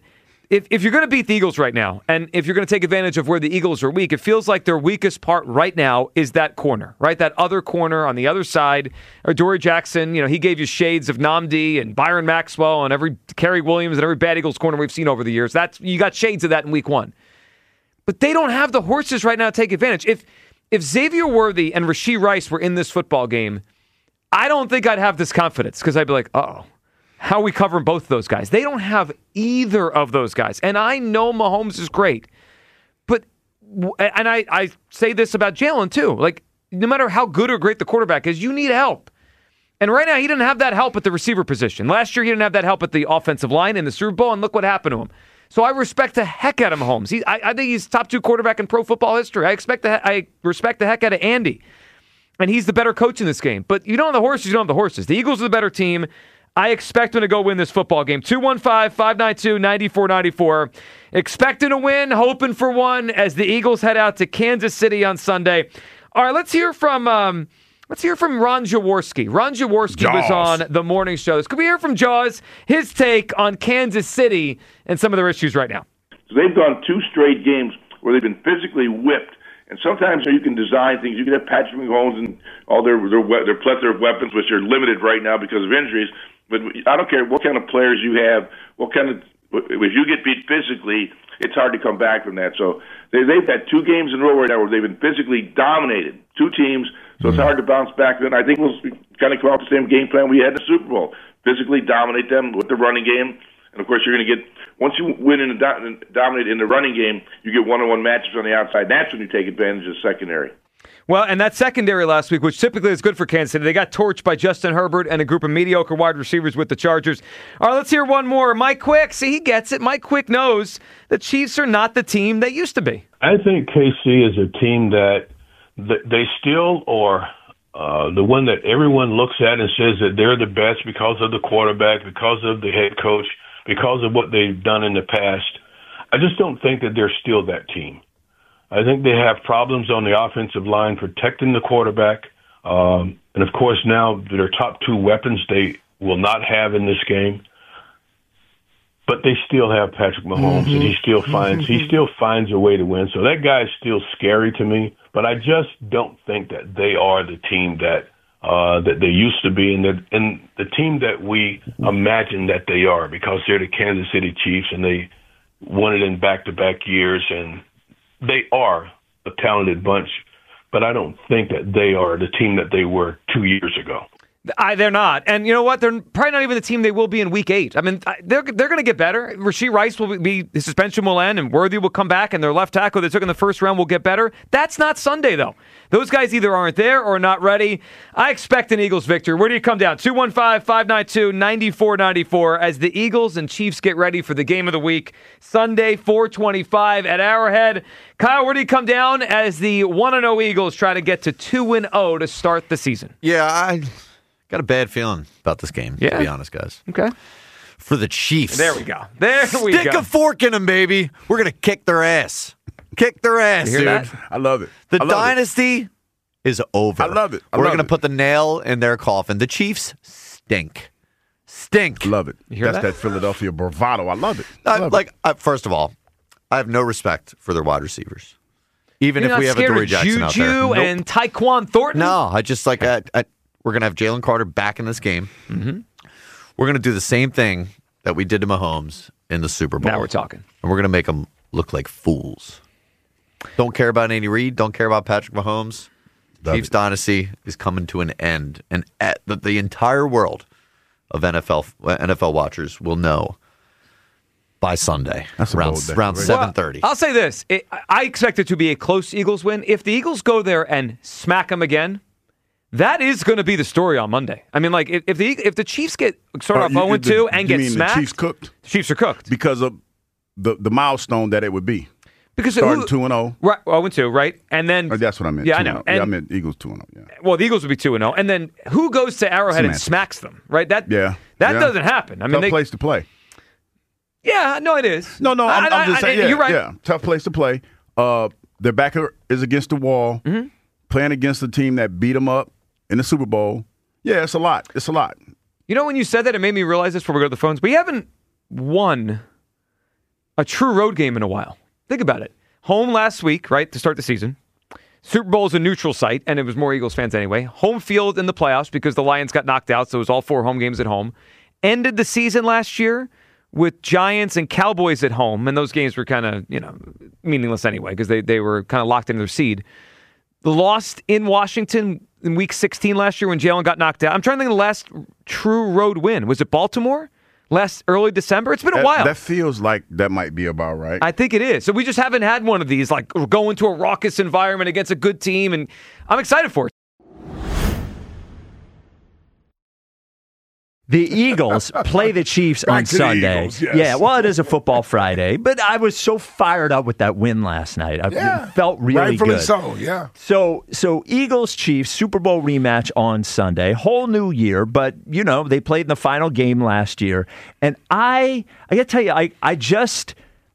if, if you're going to beat the Eagles right now, and if you're going to take advantage of where the Eagles are weak, it feels like their weakest part right now is that corner, right? That other corner on the other side. Or Dory Jackson, you know, he gave you shades of Nnamdi and Byron Maxwell and every Kerry Williams and every bad Eagles corner we've seen over the years. That's you got shades of that in week one. But they don't have the horses right now to take advantage. If if Xavier Worthy and Rashee Rice were in this football game, I don't think I'd have this confidence because I'd be like, uh-oh. How are we covering both of those guys? They don't have either of those guys. And I know Mahomes is great. But, and I, I say this about Jalen too. Like, no matter how good or great the quarterback is, you need help. And right now, he didn't have that help at the receiver position. Last year, he didn't have that help at the offensive line in the Super Bowl, and look what happened to him. So I respect the heck out of Mahomes. He, I, I think he's top two quarterback in pro football history. I expect the, I respect the heck out of Andy. And he's the better coach in this game. But you don't have the horses, you don't have the horses. The Eagles are the better team. I expect them to go win this football game. two one five, five nine two, nine four nine four. Expecting to win, hoping for one as the Eagles head out to Kansas City on Sunday. All right, let's hear from um, let's hear from Ron Jaworski. Ron Jaworski was on the morning shows. Could we hear from Jaws, his take on Kansas City and some of their issues right now? So they've gone two straight games where they've been physically whipped. And sometimes you can design things. You can have Patrick Mahomes and all their their, their plethora of weapons, which are limited right now because of injuries. But I don't care what kind of players you have, what kind of if you get beat physically, it's hard to come back from that. So they, they've had two games in a row right now where they've been physically dominated, two teams. So it's hard to bounce back. Then I think we'll kind of come off the same game plan we had in the Super Bowl: physically dominate them with the running game. And of course, you're going to get once you win and do, dominate in the running game, you get one-on-one matchups on the outside. That's when you take advantage of the secondary. Well, and that secondary last week, which typically is good for Kansas City, they got torched by Justin Herbert and a group of mediocre wide receivers with the Chargers. All right, let's hear one more. Mike Quick, see, he gets it. Mike Quick knows the Chiefs are not the team they used to be. I think K C is a team that they still are uh, the one that everyone looks at and says that they're the best because of the quarterback, because of the head coach, because of what they've done in the past. I just don't think that they're still that team. I think they have problems on the offensive line protecting the quarterback. Um, and, of course, now their top two weapons they will not have in this game. But they still have Patrick Mahomes, mm-hmm. and he still finds he still finds a way to win. So that guy is still scary to me. But I just don't think that they are the team that uh, that they used to be, and, that, and the team that we imagine that they are, because they're the Kansas City Chiefs, and they won it in back-to-back years, and they are a talented bunch, but I don't think that they are the team that they were two years ago. I, they're not. And you know what? They're probably not even the team they will be in week eight. I mean, they're they're going to get better. Rashee Rice will be, his suspension will end, and Worthy will come back, and their left tackle they took in the first round will get better. That's not Sunday, though. Those guys either aren't there or not ready. I expect an Eagles victory. Where do you come down? two one five, five nine two, nine four nine four as the Eagles and Chiefs get ready for the game of the week. Sunday, four twenty-five at Arrowhead. Kyle, where do you come down as the one and oh Eagles try to get to two and oh to start the season? Yeah, I got a bad feeling about this game, yeah. to be honest, guys. Okay. For the Chiefs. There we go. There we Stick go. a fork in them, baby. We're going to kick their ass. Kick their ass, you hear dude. That? I love it. The love dynasty it. is over. I love it. I We're love going to it. put the nail in their coffin. The Chiefs stink. Stink. Love it. You hear That's that? that Philadelphia bravado. I love it. I I, love like, it. I, first of all, I have no respect for their wide receivers. Even You're if we not have a scared Dory of Jackson out there. Juju Nope. and Tyquan Thornton? No, I just like I, I, we're gonna have Jalen Carter back in this game. Mm-hmm. We're gonna do the same thing that we did to Mahomes in the Super Bowl. Now we're talking, and we're gonna make them look like fools. Don't care about Andy Reid. Don't care about Patrick Mahomes. Love Chiefs it. dynasty is coming to an end, and at the, the entire world of N F L N F L watchers will know by Sunday, That's a around bold around declaration. seven thirty. I'll say this. It, I expect it to be a close Eagles win. If the Eagles go there and smack them again, that is going to be the story on Monday. I mean, like, if, if the if the Chiefs get start Uh, off you- oh and two and you get mean smacked, The Chiefs cooked Chiefs are cooked. because of the the milestone that it would be. Because starting who- two and zero. Right, oh and two, right? And then Oh, that's what I meant. Yeah, I two know. and oh. Yeah, I And- meant Eagles two and zero. Yeah. Well, the Eagles would be two and zero, and then who goes to Arrowhead and Semantics. smacks them? Right? That Yeah. that Yeah. doesn't happen. I mean, Tough they, place to play. yeah, no, it is. No, no, I'm, I- I'm just I- saying. I- Yeah, you're right. yeah, tough place to play. Uh, their back is against the wall, Mm-hmm. playing against a team that beat them up in the Super Bowl. Yeah, it's a lot. It's a lot. You know, when you said that, it made me realize this before we go to the phones. We haven't won a true road game in a while. Think about it. Home last week, right, to start the season. Super Bowl is a neutral site, and it was more Eagles fans anyway. Home field in the playoffs because the Lions got knocked out, so it was all four home games at home. Ended the season last year with Giants and Cowboys at home, and those games were kind of, you know, meaningless anyway because they, they were kind of locked into their seed. The lost in Washington in week sixteen last year when Jalen got knocked out. I'm trying to think of the last true road win. Was it Baltimore? Last early December? It's been that, a while. That feels like that might be about right. I think it is. So we just haven't had one of these, like go into a raucous environment against a good team, and I'm excited for it. The Eagles play the Chiefs Back on to the Sunday. Eagles, yes. Yeah, well, it is a football Friday, but I was so fired up with that win last night. I Yeah, felt really rightfully good. so, yeah. So, so Eagles Chiefs Super Bowl rematch on Sunday. Whole new year, but you know they played in the final game last year, and I, I got to tell you, I, I just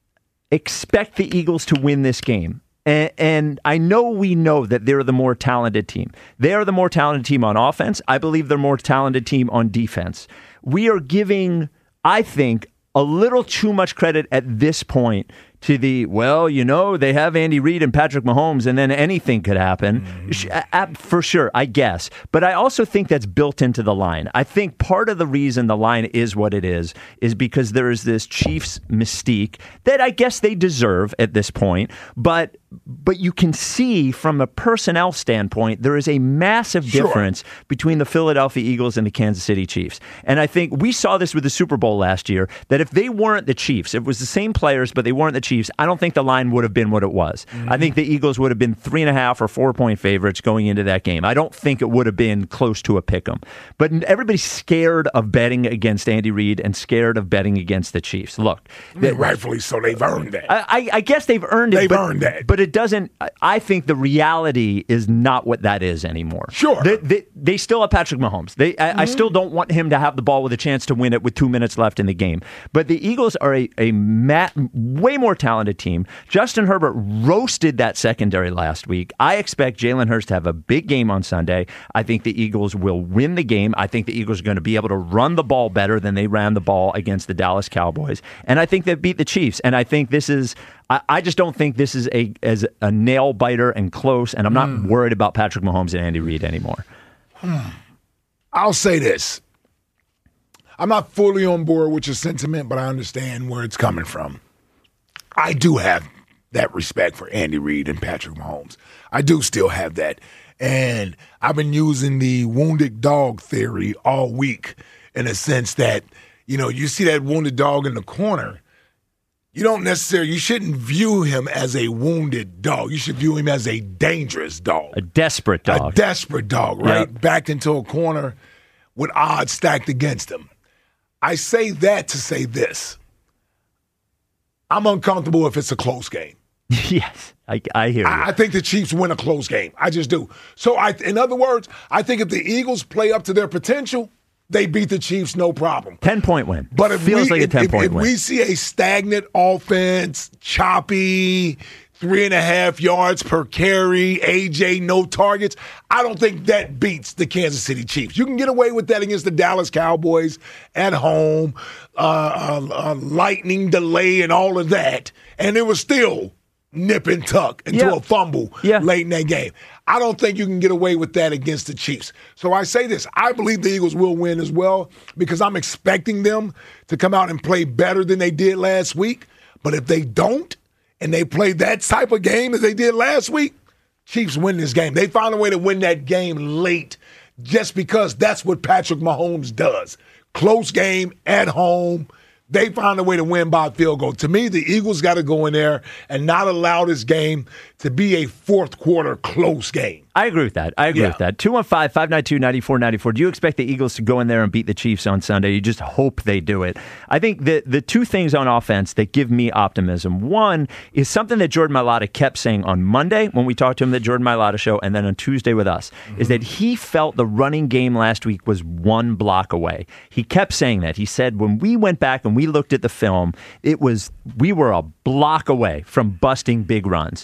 expect the Eagles to win this game. And, and I know we know that they're the more talented team. They are the more talented team on offense. I believe they're more talented team on defense. We are giving, I think, a little too much credit at this point to the, well, you know, they have Andy Reid and Patrick Mahomes, and then anything could happen. Mm-hmm. For sure, I guess. But I also think that's built into the line. I think part of the reason the line is what it is is because there is this Chiefs mystique that I guess they deserve at this point. But but you can see from a personnel standpoint, there is a massive Sure. difference between the Philadelphia Eagles and the Kansas City Chiefs. And I think we saw this with the Super Bowl last year, that if they weren't the Chiefs, if it was the same players, but they weren't the Chiefs, I don't think the line would have been what it was. Mm-hmm. I think the Eagles would have been three and a half or four point favorites going into that game. I don't think it would have been close to a pick 'em. But everybody's scared of betting against Andy Reid and scared of betting against the Chiefs. Look, I mean, rightfully so. They've earned that. I, I, I guess they've earned it. They've but, earned that. But it doesn't. I think the reality is not what that is anymore. Sure. They, they, they still have Patrick Mahomes. They, I, mm-hmm. I still don't want him to have the ball with a chance to win it with two minutes left in the game. But the Eagles are a, a mat, way more talented team. Justin Herbert roasted that secondary last week. I expect Jalen Hurts to have a big game on Sunday. I think the Eagles will win the game. I think the Eagles are going to be able to run the ball better than they ran the ball against the Dallas Cowboys. And I think they beat the Chiefs. And I think this is, I, I just don't think this is a as a nail biter and close. And I'm not mm. worried about Patrick Mahomes and Andy Reid anymore. I'll say this. I'm not fully on board with your sentiment, but I understand where it's coming from. I do have that respect for Andy Reid and Patrick Mahomes. I do still have that. And I've been using the wounded dog theory all week in a sense that, you know, you see that wounded dog in the corner, you don't necessarily, you shouldn't view him as a wounded dog. You should view him as a dangerous dog. A desperate dog. A desperate dog, right? Yep. Backed into a corner with odds stacked against him. I say that to say this. I'm uncomfortable if it's a close game. Yes, I, I hear you. I, I think the Chiefs win a close game. I just do. So, I, in other words, I think if the Eagles play up to their potential, they beat the Chiefs, no problem. ten-point win. But if Feels we, like a ten-point if, if win. If we see a stagnant offense, choppy, three and a half yards per carry, A J, no targets, I don't think that beats the Kansas City Chiefs. You can get away with that against the Dallas Cowboys at home, uh, uh, uh, lightning delay and all of that, and it was still nip and tuck into yeah. a fumble yeah. late in that game. I don't think you can get away with that against the Chiefs. So I say this, I believe the Eagles will win as well because I'm expecting them to come out and play better than they did last week. But if they don't, and they play that type of game as they did last week, Chiefs win this game. They found a way to win that game late just because that's what Patrick Mahomes does. Close game at home. They found a way to win by a field goal. To me, the Eagles got to go in there and not allow this game to be a fourth quarter close game. I agree with that. I agree Yeah. with that. two one five, five nine two, nine four nine four. Do you expect the Eagles to go in there and beat the Chiefs on Sunday? You just hope they do it. I think the, the two things on offense that give me optimism. One is something that Jordan Mailata kept saying on Monday when we talked to him, the Jordan Mailata show, and then on Tuesday with us, mm-hmm. is that he felt the running game last week was one block away. He kept saying that. He said when we went back and we looked at the film, it was we were a block away from busting big runs. And I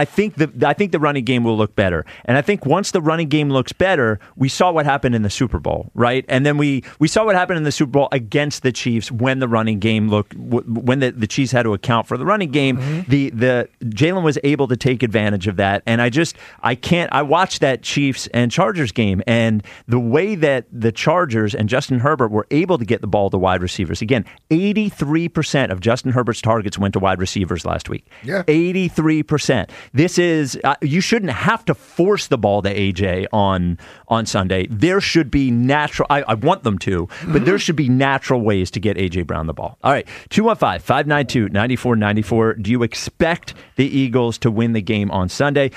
think the I think the running game will look better. And I think once the running game looks better, we saw what happened in the Super Bowl, right? And then we we saw what happened in the Super Bowl against the Chiefs when the running game looked when the, the Chiefs had to account for the running game. Mm-hmm. The the Jalen was able to take advantage of that. And I just I can't I watched that Chiefs and Chargers game, and the way that the Chargers and Justin Herbert were able to get the ball to wide receivers. Again, eighty-three percent of Justin Herbert's targets went to wide receivers last week. Yeah. eighty-three percent. This is uh, you shouldn't have to force the ball to A J on on Sunday. There should be natural I, I want them to, but mm-hmm. there should be natural ways to get A J Brown the ball. All right, two one five, five nine two, nine four nine four. Do you expect the Eagles to win the game on Sunday?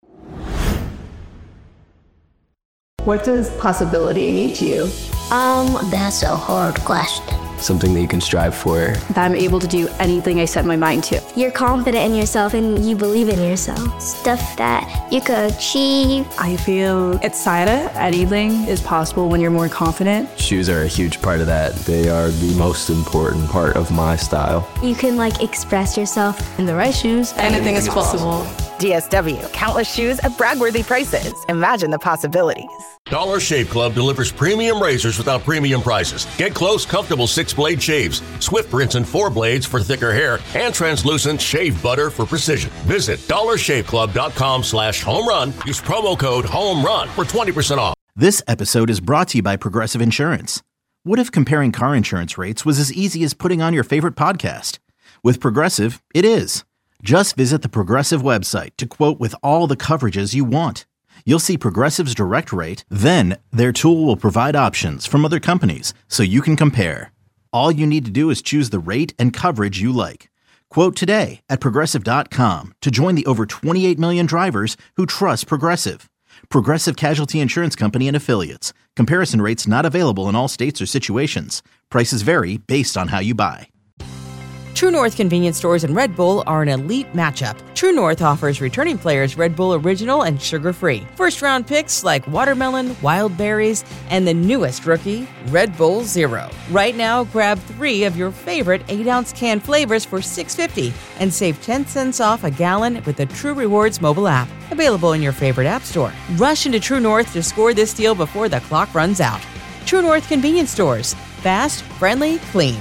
What does possibility mean to you? Um, that's a hard question. Something that you can strive for. That I'm able to do anything I set my mind to. You're confident in yourself and you believe in yourself. Stuff that you could achieve. I feel excited. Anything is possible when you're more confident. Shoes are a huge part of that. They are the most important part of my style. You can like express yourself. In the right shoes, anything, anything is possible. possible. D S W, countless shoes at brag-worthy prices. Imagine the possibilities. Dollar Shave Club delivers premium razors without premium prices. Get close, comfortable six-blade shaves, swift rinse and four blades for thicker hair, and translucent shave butter for precision. Visit dollar shave club dot com slash home run. Use promo code HOMERUN for twenty percent off. This episode is brought to you by Progressive Insurance. What if comparing car insurance rates was as easy as putting on your favorite podcast? With Progressive, it is. Just visit the Progressive website to quote with all the coverages you want. You'll see Progressive's direct rate, then their tool will provide options from other companies so you can compare. All you need to do is choose the rate and coverage you like. Quote today at Progressive dot com to join the over twenty-eight million drivers who trust Progressive. Progressive Casualty Insurance Company and Affiliates. Comparison rates not available in all states or situations. Prices vary based on how you buy. True North convenience stores and Red Bull are an elite matchup. True North offers returning players Red Bull Original and sugar-free. First-round picks like watermelon, wild berries, and the newest rookie, Red Bull Zero. Right now, grab three of your favorite eight-ounce can flavors for six dollars and fifty cents and save ten cents off a gallon with the True Rewards mobile app. Available in your favorite app store. Rush into True North to score this deal before the clock runs out. True North convenience stores. Fast, friendly, clean.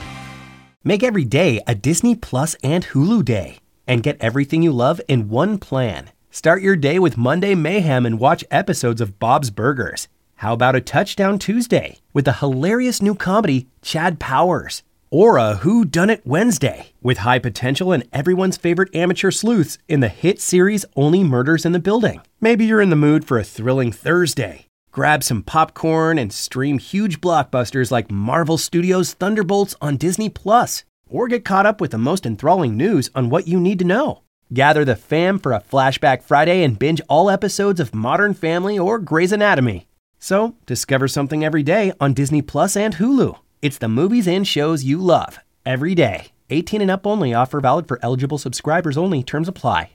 Make every day a Disney Plus and Hulu day and get everything you love in one plan. Start your day with Monday Mayhem and watch episodes of Bob's Burgers. How about a Touchdown Tuesday with the hilarious new comedy Chad Powers? Or a Who Done It Wednesday with high potential and everyone's favorite amateur sleuths in the hit series Only Murders in the Building. Maybe you're in the mood for a thrilling Thursday. Grab some popcorn and stream huge blockbusters like Marvel Studios' Thunderbolts on Disney Plus, or get caught up with the most enthralling news on what you need to know. Gather the fam for a Flashback Friday and binge all episodes of Modern Family or Grey's Anatomy. So, discover something every day on Disney Plus and Hulu. It's the movies and shows you love every day. eighteen and up only. Offer valid for eligible subscribers only. Terms apply.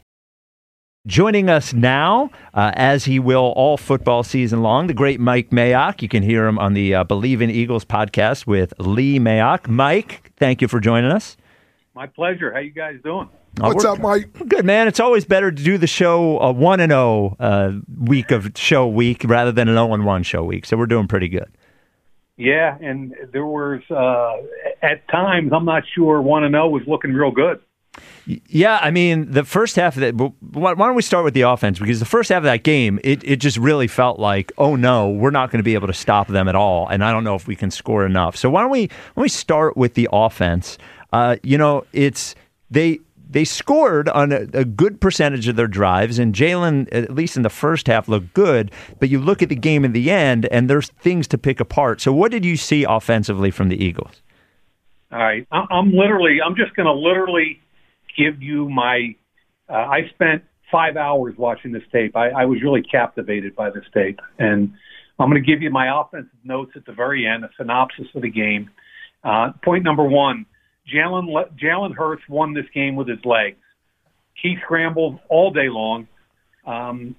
Joining us now, uh, as he will all football season long, the great Mike Mayock. You can hear him on the uh, Believe in Eagles podcast with Lee Mayock. Mike, thank you for joining us. My pleasure. How you guys doing? What's up, Mike? Good, man. It's always better to do the show a one and oh uh, week of show week rather than an oh and one show week. So we're doing pretty good. Yeah, and there was, uh, at times, I'm not sure one and oh was looking real good. Yeah, I mean, the first half of that, why don't we start with the offense? Because the first half of that game, it, it just really felt like, oh no, we're not going to be able to stop them at all, and I don't know if we can score enough. So why don't we, why don't we start with the offense? Uh, you know, it's they they scored on a, a good percentage of their drives, and Jalen, at least in the first half, looked good, but you look at the game in the end, and there's things to pick apart. So what did you see offensively from the Eagles? All right, I'm literally, I'm just going to literally give you my, uh, I spent five hours watching this tape. I, I was really captivated by this tape. And I'm going to give you my offensive notes at the very end, a synopsis of the game. Uh, point number one, Jalen Jalen Hurts won this game with his legs. He scrambled all day long. Um,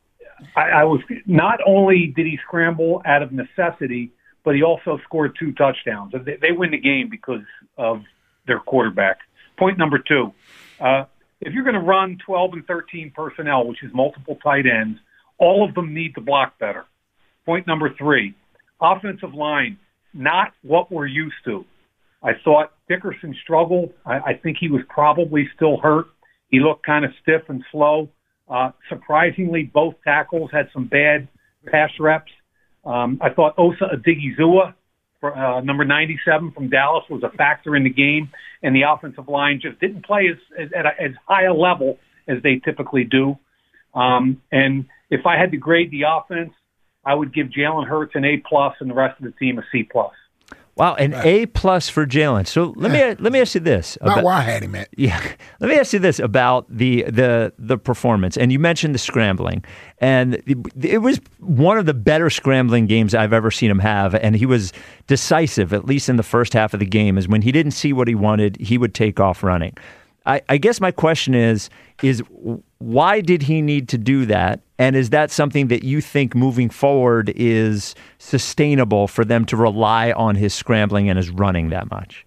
I, I was not only did he scramble out of necessity, but he also scored two touchdowns. They, they win the game because of their quarterback. Point number two, uh, if you're going to run twelve and thirteen personnel, which is multiple tight ends, all of them need to block better. Point number three, offensive line, not what we're used to. I thought Dickerson struggled. I, I think he was probably still hurt. He looked kind of stiff and slow. Uh, surprisingly, both tackles had some bad pass reps. Um, I thought Osa Odigizua, for, uh, number ninety-seven from Dallas, was a factor in the game, and the offensive line just didn't play as, as at a, as high a level as they typically do. Um, and if I had to grade the offense, I would give Jalen Hurts an A plus and the rest of the team a C plus. Wow, an A plus for Jalen. So let me let me ask you this. Not about, where I had him at. Yeah, let me ask you this about the the the performance. And you mentioned the scrambling, and it, it was one of the better scrambling games I've ever seen him have. And he was decisive, at least in the first half of the game. Is when he didn't see what he wanted, he would take off running. I, I guess my question is is why did he need to do that? And is that something that you think moving forward is sustainable for them to rely on his scrambling and his running that much?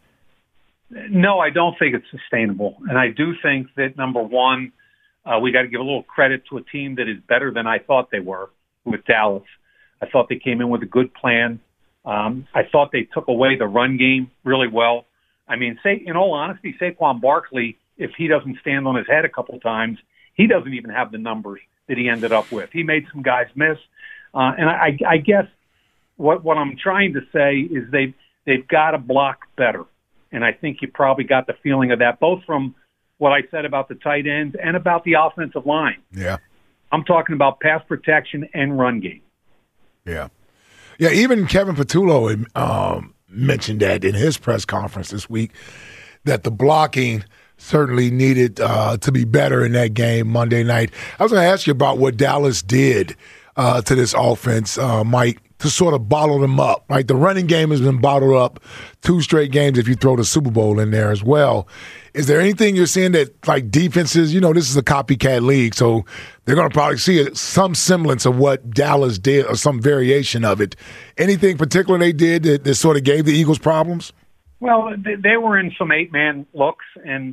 No, I don't think it's sustainable. And I do think that, number one, uh, we got to give a little credit to a team that is better than I thought they were with Dallas. I thought they came in with a good plan. Um, I thought they took away the run game really well. I mean, say, in all honesty, Saquon Barkley, if he doesn't stand on his head a couple times, he doesn't even have the numbers that he ended up with. He made some guys miss. Uh, and I, I guess what, what I'm trying to say is they've, they've got to block better. And I think you probably got the feeling of that, both from what I said about the tight ends and about the offensive line. Yeah. I'm talking about pass protection and run game. Yeah. Yeah, even Kevin Patullo um, mentioned that in his press conference this week, that the blocking – certainly needed uh, to be better in that game Monday night. I was going to ask you about what Dallas did uh, to this offense, uh, Mike, to sort of bottle them up. Right, the running game has been bottled up two straight games if you throw the Super Bowl in there as well. Is there anything you're seeing that, like, defenses, you know, this is a copycat league, so they're going to probably see some semblance of what Dallas did or some variation of it. Anything particular they did that, that sort of gave the Eagles problems? Well, they, they were in some eight-man looks, and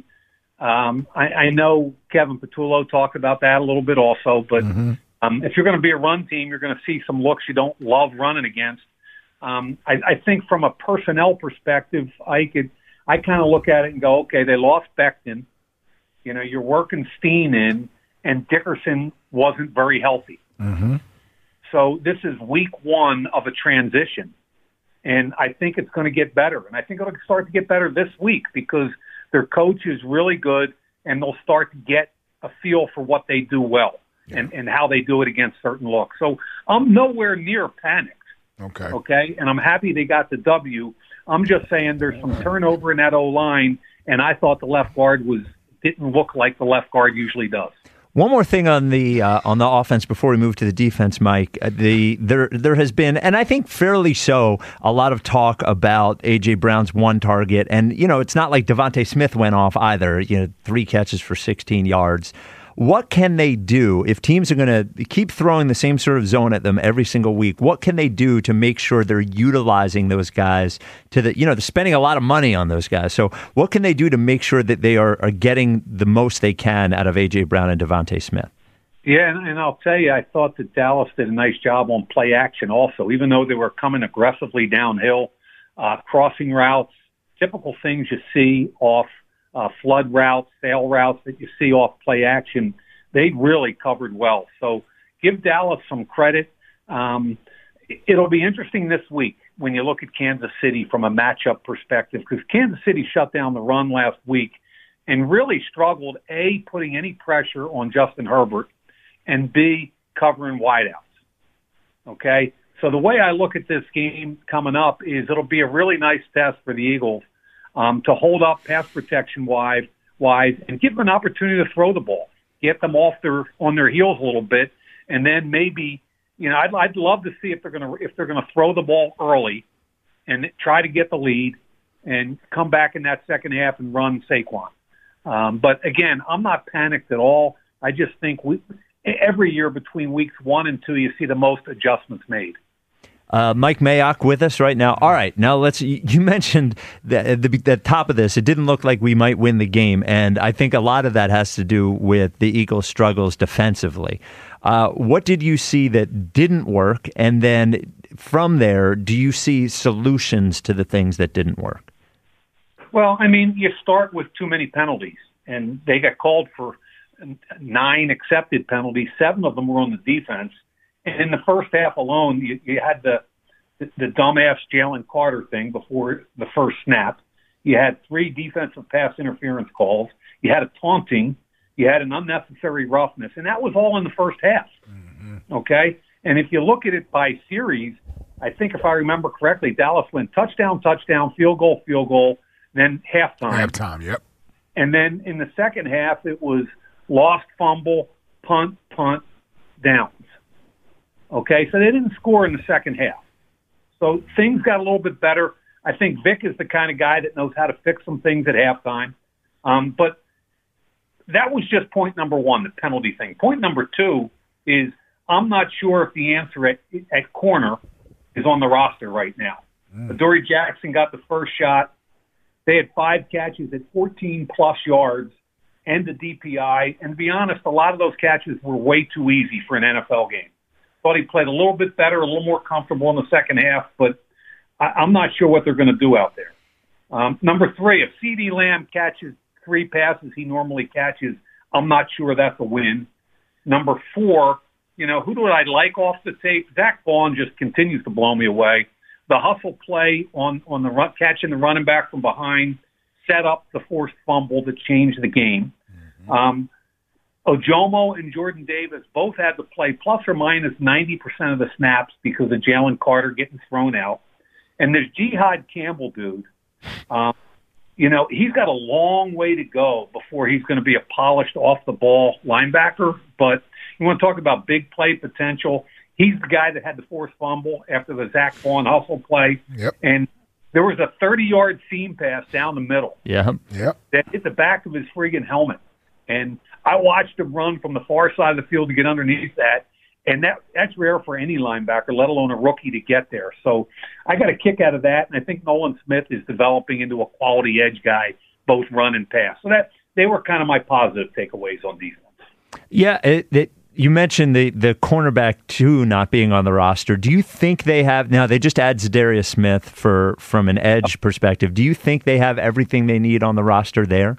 Um, I, I know Kevin Patullo talked about that a little bit also, but mm-hmm. um, if you're going to be a run team, you're going to see some looks you don't love running against. Um, I, I think from a personnel perspective, I could, I kind of look at it and go, okay, they lost Becton. You know, you're working Steen in, and Dickerson wasn't very healthy. Mm-hmm. So this is week one of a transition, and I think it's going to get better. And I think it'll start to get better this week because their coach is really good, and they'll start to get a feel for what they do well yeah. and, and how they do it against certain looks. So I'm nowhere near panicked. Okay. Okay. And I'm happy they got the W. I'm just saying there's some turnover in that O-line, and I thought the left guard was didn't look like the left guard usually does. One more thing on the uh, on the offense before we move to the defense, Mike. Uh, the there there has been, and I think fairly so, a lot of talk about A J. Brown's one target, and you know it's not like Devontae Smith went off either. You know, three catches for sixteen yards. What can they do if teams are going to keep throwing the same sort of zone at them every single week? What can they do to make sure they're utilizing those guys to the, you know, they're spending a lot of money on those guys. So what can they do to make sure that they are, are getting the most they can out of A J. Brown and Devontae Smith? Yeah, and, and I'll tell you, I thought that Dallas did a nice job on play action also, even though they were coming aggressively downhill, uh, crossing routes, typical things you see off Uh, flood routes, sail routes that you see off play action, they really covered well. So give Dallas some credit. Um, it'll be interesting this week when you look at Kansas City from a matchup perspective, because Kansas City shut down the run last week and really struggled, A, putting any pressure on Justin Herbert, and B, covering wideouts. Okay? So the way I look at this game coming up is it'll be a really nice test for the Eagles Um, to hold up pass protection wise, wise, and give them an opportunity to throw the ball, get them off their on their heels a little bit, and then maybe, you know, I'd I'd love to see if they're gonna if they're gonna throw the ball early, and try to get the lead, and come back in that second half and run Saquon. Um, but again, I'm not panicked at all. I just think we every year between weeks one and two, you see the most adjustments made. Uh, Mike Mayock with us right now. All right, now let's. You mentioned that at the, the top of this, it didn't look like we might win the game, and I think a lot of that has to do with the Eagles' struggles defensively. Uh, what did you see that didn't work, and then from there, do you see solutions to the things that didn't work? Well, I mean, you start with too many penalties, and they got called for nine accepted penalties. Seven of them were on the defense. And in the first half alone, you, you had the, the the dumbass Jalen Carter thing before the first snap. You had three defensive pass interference calls. You had a taunting. You had an unnecessary roughness. And that was all in the first half. Mm-hmm. Okay? And if you look at it by series, I think if I remember correctly, Dallas went touchdown, touchdown, field goal, field goal, then halftime. Halftime, yep. And then in the second half, it was lost fumble, punt, punt, downs. Okay, so they didn't score in the second half. So things got a little bit better. I think Vic is the kind of guy that knows how to fix some things at halftime. Um, but that was just point number one, the penalty thing. Point number two is I'm not sure if the answer at, at corner is on the roster right now. Mm. Adoree Jackson got the first shot. They had five catches at fourteen-plus yards and a D P I. And to be honest, a lot of those catches were way too easy for an N F L game. Thought he played a little bit better, a little more comfortable in the second half, but I, I'm not sure what they're going to do out there. Um, number three, if CeeDee Lamb catches three passes he normally catches, I'm not sure that's a win. Number four, you know, who do I like off the tape? Zach Vaughn just continues to blow me away. The hustle play on, on the run, catching the running back from behind set up the forced fumble that changed the game. Mm-hmm. Um, Ojomo and Jordan Davis both had to play plus or minus ninety percent of the snaps because of Jalen Carter getting thrown out. And this Jihad Campbell dude, um, you know, he's got a long way to go before he's going to be a polished off-the-ball linebacker. But you want to talk about big play potential. He's the guy that had the forced fumble after the Zach Vaughn hustle play. Yep. And there was a thirty-yard seam pass down the middle. Yeah. Yep. That hit the back of his friggin' helmet. And I watched him run from the far side of the field to get underneath that. And that that's rare for any linebacker, let alone a rookie, to get there. So I got a kick out of that, and I think Nolan Smith is developing into a quality edge guy, both run and pass. So that they were kind of my positive takeaways on defense. Yeah, it, it, you mentioned the, the cornerback, too, not being on the roster. Do you think they have – now, they just add Zadarius Smith for from an edge perspective. Do you think they have everything they need on the roster there?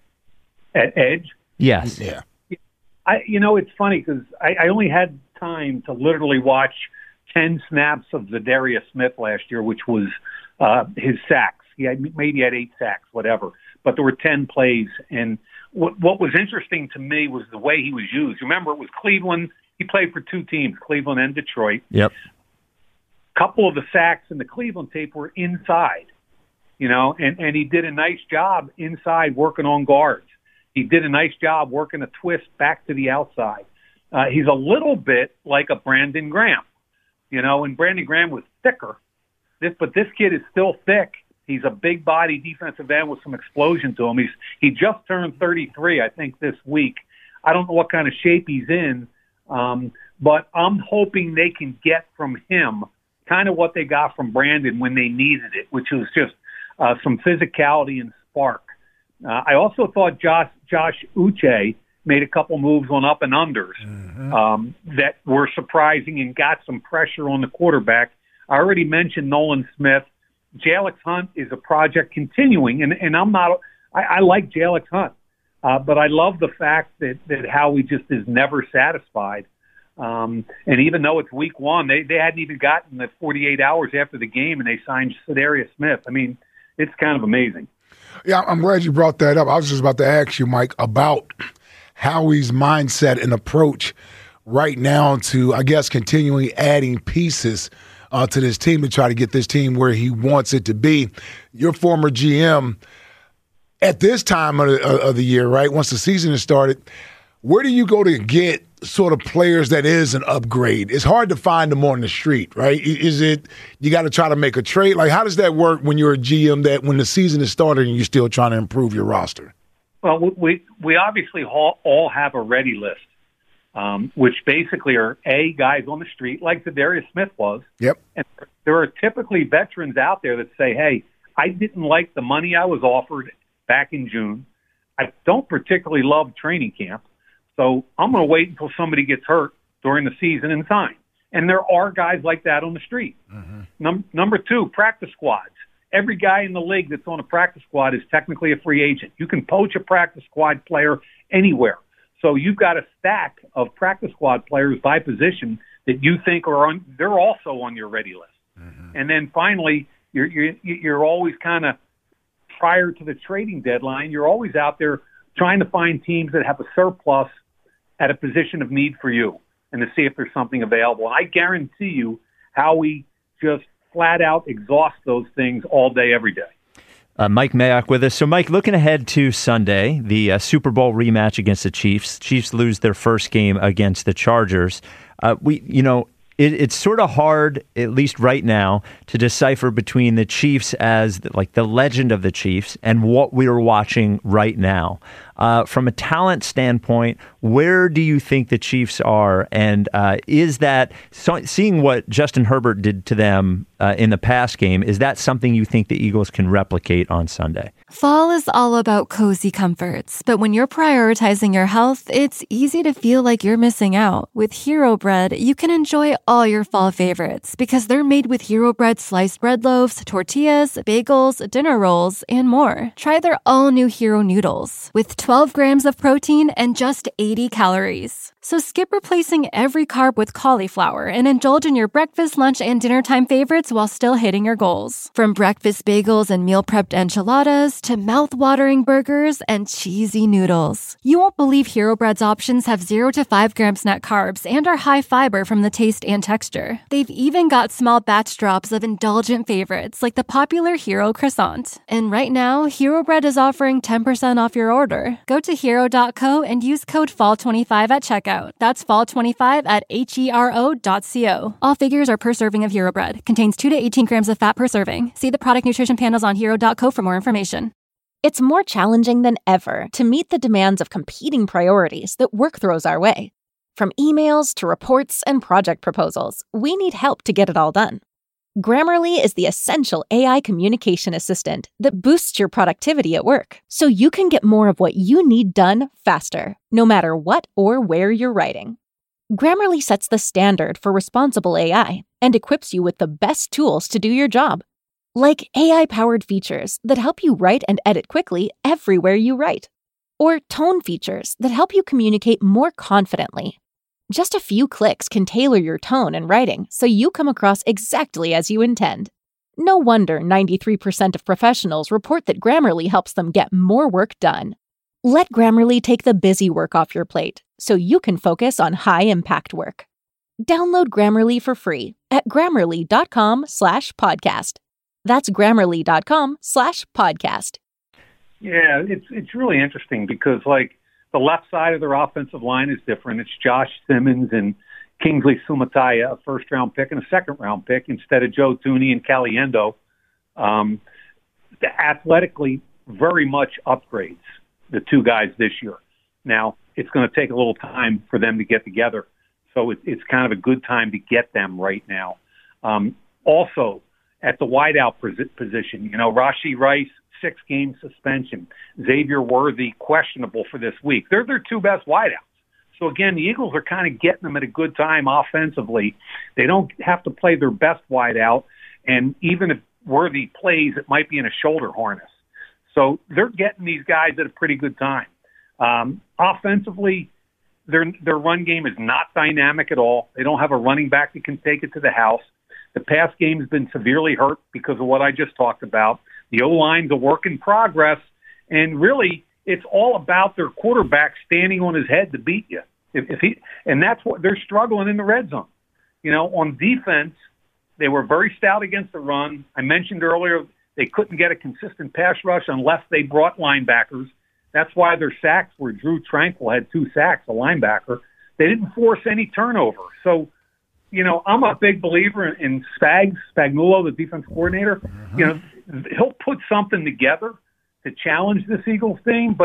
At edge? Yes. Yeah. I, you know, it's funny because I, I only had time to literally watch ten snaps of Zadarius Smith last year, which was uh, his sacks. He had, maybe had eight sacks, whatever. But there were ten plays. And what, what was interesting to me was the way he was used. Remember, it was Cleveland. He played for two teams, Cleveland and Detroit. Yep. A couple of the sacks in the Cleveland tape were inside, you know, and, and he did a nice job inside working on guards. He did a nice job working a twist back to the outside. Uh, he's a little bit like a Brandon Graham, you know, and Brandon Graham was thicker, this, but this kid is still thick. He's a big body defensive end with some explosion to him. He's he just turned thirty-three, I think, this week. I don't know what kind of shape he's in, um, but I'm hoping they can get from him kind of what they got from Brandon when they needed it, which was just uh, some physicality and spark. Uh, I also thought Josh, Josh Uche made a couple moves on up and unders mm-hmm. um, that were surprising and got some pressure on the quarterback. I already mentioned Nolan Smith. Jalex Hunt is a project continuing, and, and I'm not – I like Jalex Hunt, uh, but I love the fact that, that Howie just is never satisfied. Um, and even though it's week one, they, they hadn't even gotten the forty-eight hours after the game, and they signed Zadarius Smith. I mean, it's kind of amazing. Yeah, I'm glad you brought that up. I was just about to ask you, Mike, about Howie's mindset and approach right now to, I guess, continuing adding pieces uh, to this team to try to get this team where he wants it to be. Your former G M, at this time of the, of the year, right, once the season has started, where do you go to get sort of players that is an upgrade? It's hard to find them on the street, right? Is it you got to try to make a trade? Like, how does that work when you're a G M that when the season is started and you're still trying to improve your roster? Well, we we obviously all, all have a ready list. um, which basically are A, guys on the street, like Zadarius Smith was. Yep. And there are typically veterans out there that say, hey, I didn't like the money I was offered back in June. I don't particularly love training camp, so I'm going to wait until somebody gets hurt during the season and sign. And there are guys like that on the street. Mm-hmm. Num- number two, practice squads. Every guy in the league that's on a practice squad is technically a free agent. You can poach a practice squad player anywhere. So you've got a stack of practice squad players by position that you think are on, they're also on your ready list. Mm-hmm. And then finally, you're, you're, you're always kind of, prior to the trading deadline, you're always out there trying to find teams that have a surplus at a position of need for you and to see if there's something available. And I guarantee you Howie just flat out exhaust those things all day, every day. Uh, Mike Mayock with us. So, Mike, looking ahead to Sunday, the uh, Super Bowl rematch against the Chiefs. Chiefs lose their first game against the Chargers. Uh, we, you know, it, it's sort of hard, at least right now, to decipher between the Chiefs as like the legend of the Chiefs and what we're watching right now. Uh, from a talent standpoint, where do you think the Chiefs are? And uh, is that, so, seeing what Justin Herbert did to them uh, in the past game, is that something you think the Eagles can replicate on Sunday? Fall is all about cozy comforts, but when you're prioritizing your health, it's easy to feel like you're missing out. With Hero Bread, you can enjoy all your fall favorites because they're made with Hero Bread sliced bread loaves, tortillas, bagels, dinner rolls, and more. Try their all-new Hero Noodles with twelve grams of protein and just eighty calories. So skip replacing every carb with cauliflower and indulge in your breakfast, lunch, and dinner time favorites while still hitting your goals. From breakfast bagels and meal prepped enchiladas to mouth-watering burgers and cheesy noodles. You won't believe Hero Bread's options have zero to five grams net carbs and are high fiber from the taste and texture. They've even got small batch drops of indulgent favorites like the popular Hero Croissant. And right now, Hero Bread is offering ten percent off your order. Go to hero dot co and use code fall twenty-five at checkout. That's fall twenty-five at H E R O dot co. All figures are per serving of Hero Bread. Contains two to eighteen grams of fat per serving. See the product nutrition panels on hero dot co for more information. It's more challenging than ever to meet the demands of competing priorities that work throws our way. From emails to reports and project proposals, we need help to get it all done. Grammarly is the essential A I communication assistant that boosts your productivity at work, so you can get more of what you need done faster, no matter what or where you're writing. Grammarly sets the standard for responsible A I and equips you with the best tools to do your job, like A I-powered features that help you write and edit quickly everywhere you write, or tone features that help you communicate more confidently. Just a few clicks can tailor your tone and writing so you come across exactly as you intend. No wonder ninety-three percent of professionals report that Grammarly helps them get more work done. Let Grammarly take the busy work off your plate so you can focus on high-impact work. Download Grammarly for free at grammarly.com slash podcast. That's grammarly.com slash podcast. Yeah, it's it's really interesting because, like, the left side of their offensive line is different. It's Josh Simmons and Kingsley Sumataya, a first-round pick and a second-round pick, instead of Joe Thuney and Caliendo. Um, athletically, very much upgrades, the two guys this year. Now, it's going to take a little time for them to get together, so it, it's kind of a good time to get them right now. Um, also, at the wideout position, you know, Rashee Rice, six-game suspension. Xavier Worthy, questionable for this week. They're their two best wideouts. So, again, the Eagles are kind of getting them at a good time offensively. They don't have to play their best wideout, and even if Worthy plays, it might be in a shoulder harness. So they're getting these guys at a pretty good time. Um, offensively, their their run game is not dynamic at all. They don't have a running back that can take it to the house. The pass game has been severely hurt because of what I just talked about. The O-line's a work in progress, and really, it's all about their quarterback standing on his head to beat you. If, if he, and that's what they're struggling in the red zone. You know, on defense, they were very stout against the run. I mentioned earlier they couldn't get a consistent pass rush unless they brought linebackers. That's why their sacks were Drew Tranquil had two sacks, a linebacker. They didn't force any turnover. So, you know, I'm a big believer in, in Spags, Spagnuolo, the defense coordinator. Mm-hmm. You know, he'll put something together to challenge this Eagles team, but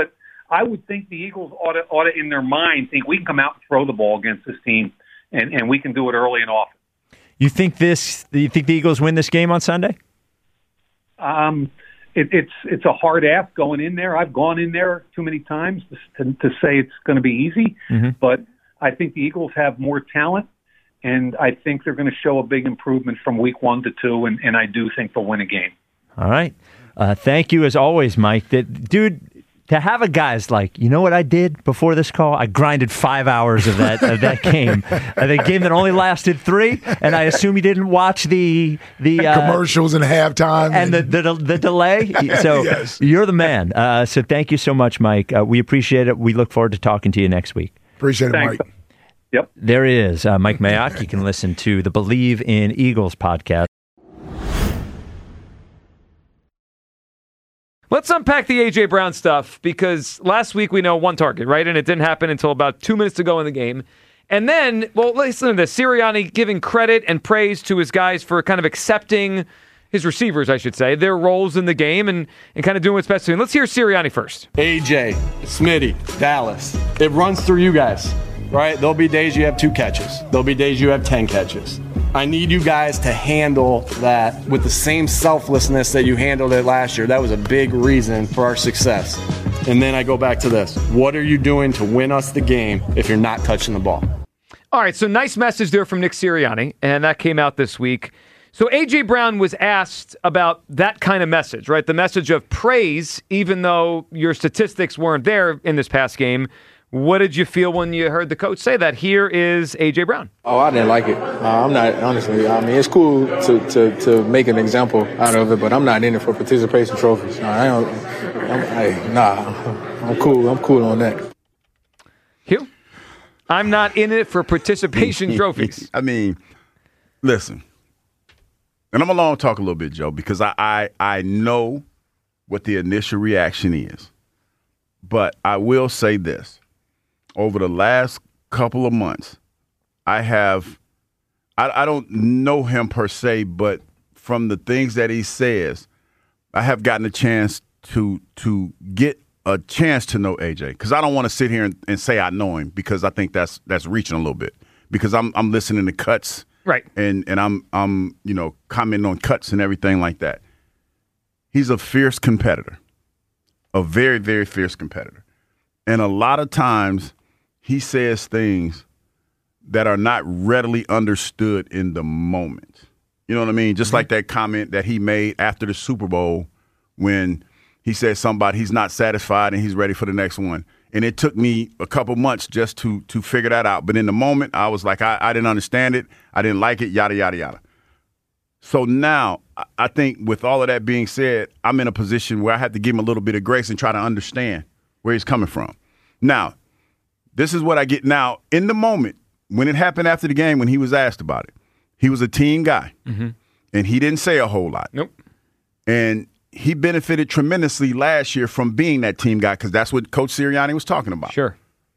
I would think the Eagles ought to, ought to, in their mind, think we can come out and throw the ball against this team, and, and we can do it early and often. You think this? You think the Eagles win this game on Sunday? Um, it, it's it's a hard ask going in there. I've gone in there too many times to, to say it's going to be easy, mm-hmm. but I think the Eagles have more talent, and I think they're going to show a big improvement from week one to two, and, and I do think they'll win a game. All right. Uh, thank you as always, Mike. That dude. To have a guy's like, you know what I did before this call? I grinded five hours of that of that game, uh, the game that only lasted three, and I assume you didn't watch the the uh, commercials and halftime and, and the, the the delay. So yes. You're the man. Uh, so thank you so much, Mike. Uh, we appreciate it. We look forward to talking to you next week. Appreciate it, Thanks. Mike. Yep. There he is, uh, Mike Mayock. You can listen to the Believe in Eagles podcast. Let's unpack the A J. Brown stuff, because last week we know one target, right? And it didn't happen until about two minutes to go in the game. And then, well, listen to this. Sirianni giving credit and praise to his guys for kind of accepting, his receivers, I should say, their roles in the game and, and kind of doing what's best to him. Let's hear Sirianni first. A J, Smitty, Dallas. It runs through you guys, right? There'll be days you have two catches. There'll be days you have ten catches. I need you guys to handle that with the same selflessness that you handled it last year. That was a big reason for our success. And then I go back to this. What are you doing to win us the game if you're not touching the ball? All right, so nice message there from Nick Sirianni, and that came out this week. So A J. Brown was asked about that kind of message, right? The message of praise, even though your statistics weren't there in this past game. What did you feel when you heard the coach say that? Here is A J. Brown. Oh, I didn't like it. Uh, I'm not, honestly. I mean, it's cool to, to, to make an example out of it, but I'm not in it for participation trophies. I don't, I'm, I, nah, I'm cool. I'm cool on that. Hugh? I'm not in it for participation trophies. I mean, listen, and I'm alone talk a little bit, Joe, because I, I, I know what the initial reaction is. But I will say this. Over the last couple of months, I have, I, I don't know him per se, but from the things that he says, I have gotten a chance to to get a chance to know A J. Because I don't want to sit here and, and say I know him, because I think that's that's reaching a little bit. Because I'm I'm listening to cuts, right? And and I'm I'm you know commenting on cuts and everything like that. He's a fierce competitor, a very very fierce competitor, and a lot of times he says things that are not readily understood in the moment. You know what I mean? Just mm-hmm. like that comment that he made after the Super Bowl when he said somebody he's not satisfied and he's ready for the next one. And it took me a couple months just to to figure that out. But in the moment, I was like, I, I didn't understand it. I didn't like it, yada, yada, yada. So now I think with all of that being said, I'm in a position where I have to give him a little bit of grace and try to understand where he's coming from. Now, this is what I get now. In the moment, when it happened after the game, when he was asked about it, he was a team guy, mm-hmm. and he didn't say a whole lot. Nope. And he benefited tremendously last year from being that team guy, because that's what Coach Sirianni was talking about. Sure.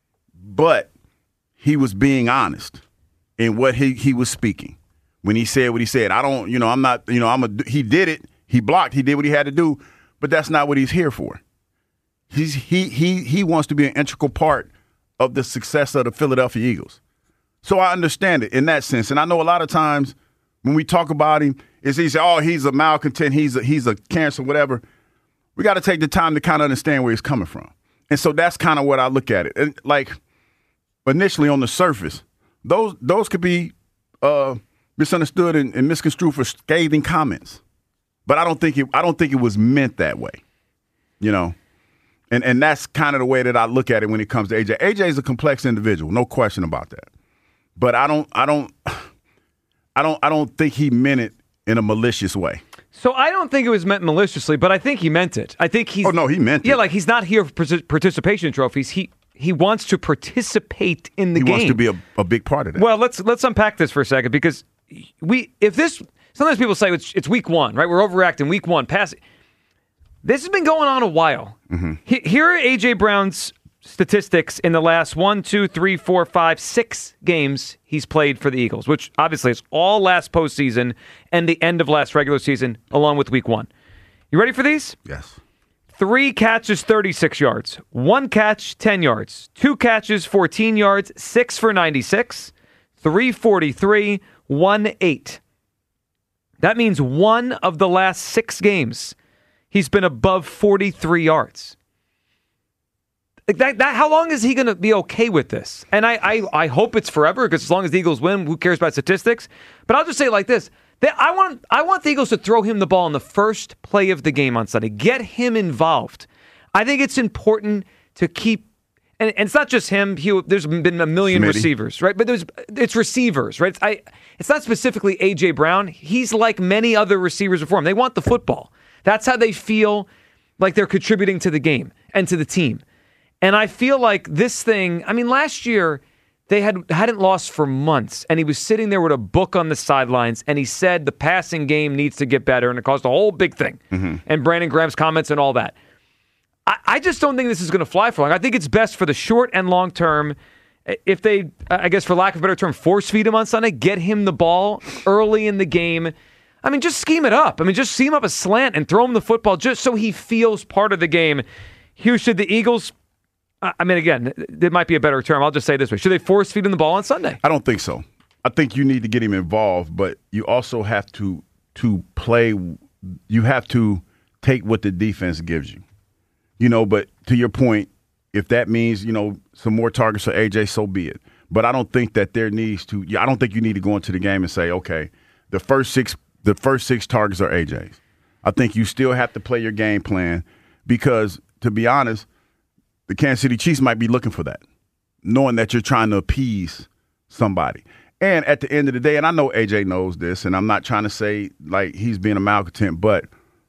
But he was being honest in what he, he was speaking. When he said what he said, I don't, you know, I'm not, you know, I'm a, he did it, he blocked, he did what he had to do, but that's not what he's here for. He's, he, he, he wants to be an integral part of the success of the Philadelphia Eagles. So I understand it in that sense. And I know a lot of times when we talk about him, it's easy, oh, he's a malcontent, he's a, he's a cancer, whatever. We got to take the time to kind of understand where he's coming from. And so that's kind of what I look at it. And like initially on the surface, those those could be uh, misunderstood and, and misconstrued for scathing comments. But I don't think it I don't think it was meant that way. You know? And and that's kind of the way that I look at it when it comes to A J. A J is a complex individual, no question about that. But I don't, I don't, I don't, I don't think he meant it in a malicious way. So I don't think it was meant maliciously, but I think he meant it. I think he's. Oh no, he meant yeah, it. like he's not here for participation trophies. He he wants to participate in the he game. He wants to be a, a big part of that. Well, let's let's unpack this for a second, because we if this sometimes people say it's it's week one, right? We're overreacting week one. Pass. This has been going on a while. Mm-hmm. Here are A J. Brown's statistics in the last one, two, three, four, five, six games he's played for the Eagles, which obviously is all last postseason and the end of last regular season, along with week one. You ready for these? Yes. Three catches, thirty-six yards. One catch, ten yards. Two catches, fourteen yards. Six for ninety-six. three forty-three, one eight. That means one of the last six games, he's been above forty-three yards. That, that, how long is he going to be okay with this? And I, I, I hope it's forever, because as long as the Eagles win, who cares about statistics? But I'll just say it like this. I want I want the Eagles to throw him the ball in the first play of the game on Sunday. Get him involved. I think it's important to keep, and, and it's not just him. He, there's been a million Smitty. receivers, right? But there's it's receivers, right? It's, I, it's not specifically A J. Brown. He's like many other receivers before him. They want the football. That's how they feel like they're contributing to the game and to the team. And I feel like this thing, I mean, last year, they had, hadn't lost for months, and he was sitting there with a book on the sidelines, and he said the passing game needs to get better, and it caused a whole big thing. Mm-hmm. And Brandon Graham's comments and all that. I, I just don't think this is going to fly for long. I think it's best for the short and long term, if they, I guess for lack of a better term, force feed him on Sunday, get him the ball early in the game. I mean, just scheme it up. I mean, just scheme up a slant and throw him the football just so he feels part of the game. Hugh, should the Eagles... I mean, again, there might be a better term. I'll just say it this way. Should they force feed him the ball on Sunday? I don't think so. I think you need to get him involved, but you also have to to play. You have to take what the defense gives you. You know, but to your point, if that means, you know, some more targets for A J, so be it. But I don't think that there needs to – I don't think you need to go into the game and say, okay, the first six the first six targets are A J's. I think you still have to play your game plan because, to be honest, the Kansas City Chiefs might be looking for that, knowing that you're trying to appease somebody. And at the end of the day, and I know A J knows this, and I'm not trying to say like he's being a malcontent, but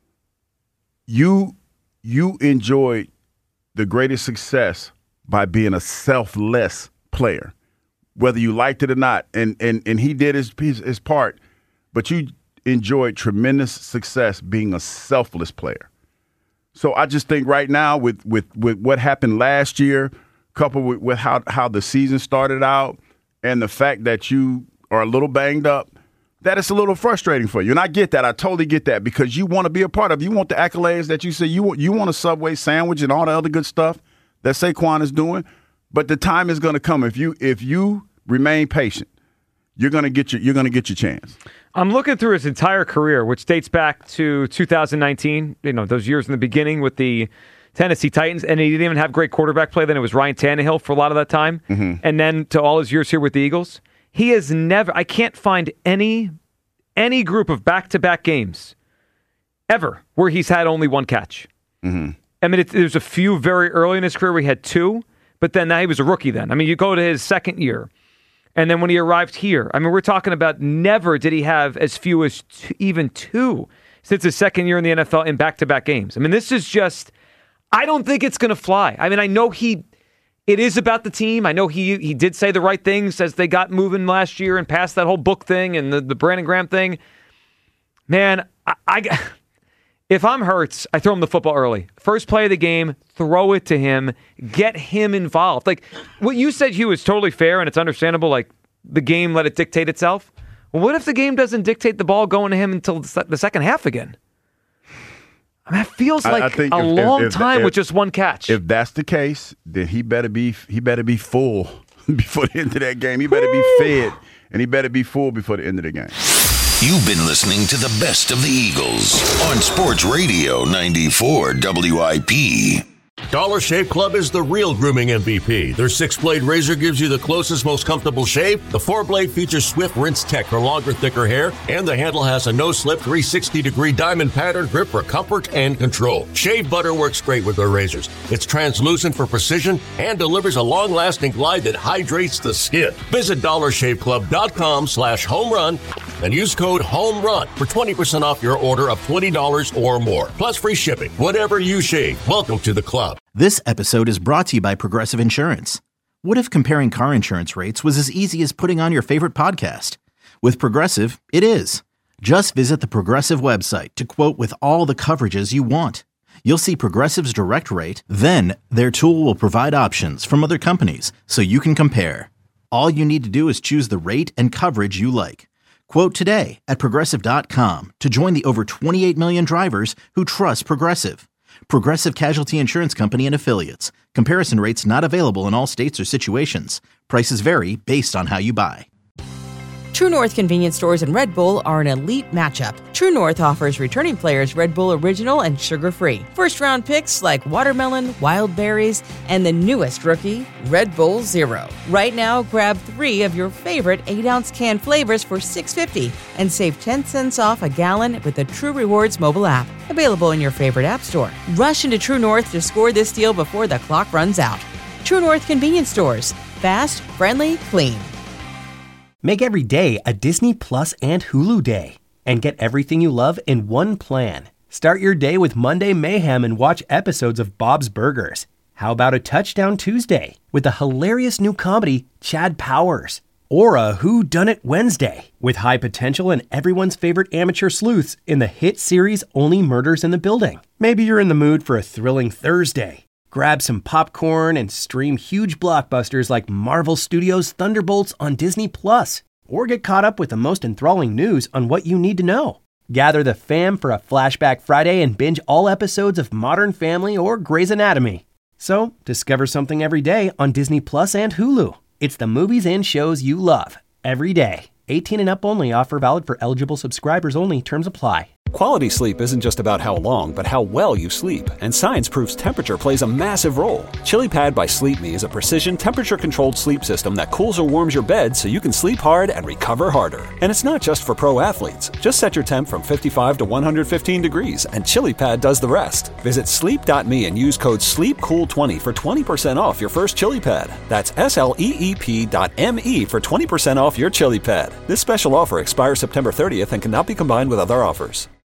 you you enjoyed the greatest success by being a selfless player, whether you liked it or not. And and and he did his his, his part, but you enjoyed tremendous success being a selfless player. So I just think right now with, with, with what happened last year, coupled with, with how, how the season started out and the fact that you are a little banged up, that it's a little frustrating for you. And I get that. I totally get that because you want to be a part of it. You want the accolades that you say you want, you want a Subway sandwich and all the other good stuff that Saquon is doing. But the time is going to come. If you if you remain patient, you're going to get your you're going to get your chance. I'm looking through his entire career, which dates back to two thousand nineteen, you know, those years in the beginning with the Tennessee Titans, and he didn't even have great quarterback play. Then it was Ryan Tannehill for a lot of that time. Mm-hmm. And then to all his years here with the Eagles, he has never, I can't find any any group of back-to-back games ever where he's had only one catch. Mm-hmm. I mean, it, there's a few very early in his career where he had two, but then now he was a rookie then. I mean, you go to his second year. And then when he arrived here, I mean, we're talking about never did he have as few as two, even two since his second year in the N F L in back-to-back games. I mean, this is just, I don't think it's going to fly. I mean, I know he, it is about the team. I know he he did say the right things as they got moving last year and passed that whole book thing and the, the Brandon Graham thing. Man, I, I if I'm Hurts, I throw him the football early. First play of the game, throw it to him, get him involved. Like what you said, Hugh, is totally fair and it's understandable. Like the game, let it dictate itself. Well, what if the game doesn't dictate the ball going to him until the second half again? I mean, it feels like I, I think a if, long if, if, time if, with just one catch. If that's the case, then he better be he better be full before the end of that game. He better Woo! be fed, and he better be full before the end of the game. You've been listening to the best of the Eagles on Sports Radio ninety-four W I P. Dollar Shave Club is the real grooming M V P. Their six-blade razor gives you the closest, most comfortable shave. The four-blade features Swift Rinse Tech for longer, thicker hair, and the handle has a no-slip three sixty degree diamond pattern grip for comfort and control. Shave butter works great with their razors. It's translucent for precision and delivers a long-lasting glide that hydrates the skin. Visit dollar shave club dot com slash home run and use code HOMERUN for twenty percent off your order of twenty dollars or more, plus free shipping. Whatever you shave, welcome to the club. This episode is brought to you by Progressive Insurance. What if comparing car insurance rates was as easy as putting on your favorite podcast? With Progressive, it is. Just visit the Progressive website to quote with all the coverages you want. You'll see Progressive's direct rate, then their tool will provide options from other companies so you can compare. All you need to do is choose the rate and coverage you like. Quote today at Progressive dot com to join the over twenty-eight million drivers who trust Progressive. Progressive Casualty Insurance Company and Affiliates. Comparison rates not available in all states or situations. Prices vary based on how you buy. True North convenience stores and Red Bull are an elite matchup. True North offers returning players Red Bull Original and sugar-free. First-round picks like watermelon, wild berries, and the newest rookie, Red Bull Zero. Right now, grab three of your favorite eight ounce can flavors for six dollars and fifty cents and save ten cents off a gallon with the True Rewards mobile app. Available in your favorite app store. Rush into True North to score this deal before the clock runs out. True North convenience stores. Fast, friendly, clean. Make every day a Disney Plus and Hulu day and get everything you love in one plan. Start your day with Monday Mayhem and watch episodes of Bob's Burgers. How about a Touchdown Tuesday with the hilarious new comedy Chad Powers? Or a Who Done It Wednesday with high potential and everyone's favorite amateur sleuths in the hit series Only Murders in the Building. Maybe you're in the mood for a thrilling Thursday. Grab some popcorn and stream huge blockbusters like Marvel Studios' Thunderbolts on Disney Plus, or get caught up with the most enthralling news on what you need to know. Gather the fam for a Flashback Friday and binge all episodes of Modern Family or Grey's Anatomy. So, discover something every day on Disney Plus and Hulu. It's the movies and shows you love every day. eighteen and up only. Offer valid for eligible subscribers only. Terms apply. Quality sleep isn't just about how long, but how well you sleep. And science proves temperature plays a massive role. ChiliPad by Sleep Me is a precision temperature-controlled sleep system that cools or warms your bed so you can sleep hard and recover harder. And it's not just for pro athletes. Just set your temp from fifty-five to one hundred fifteen degrees, and ChiliPad does the rest. Visit sleep dot me and use code sleep cool twenty for twenty percent off your first ChiliPad. That's S L E E P dot M E for twenty percent off your ChiliPad. This special offer expires September thirtieth and cannot be combined with other offers.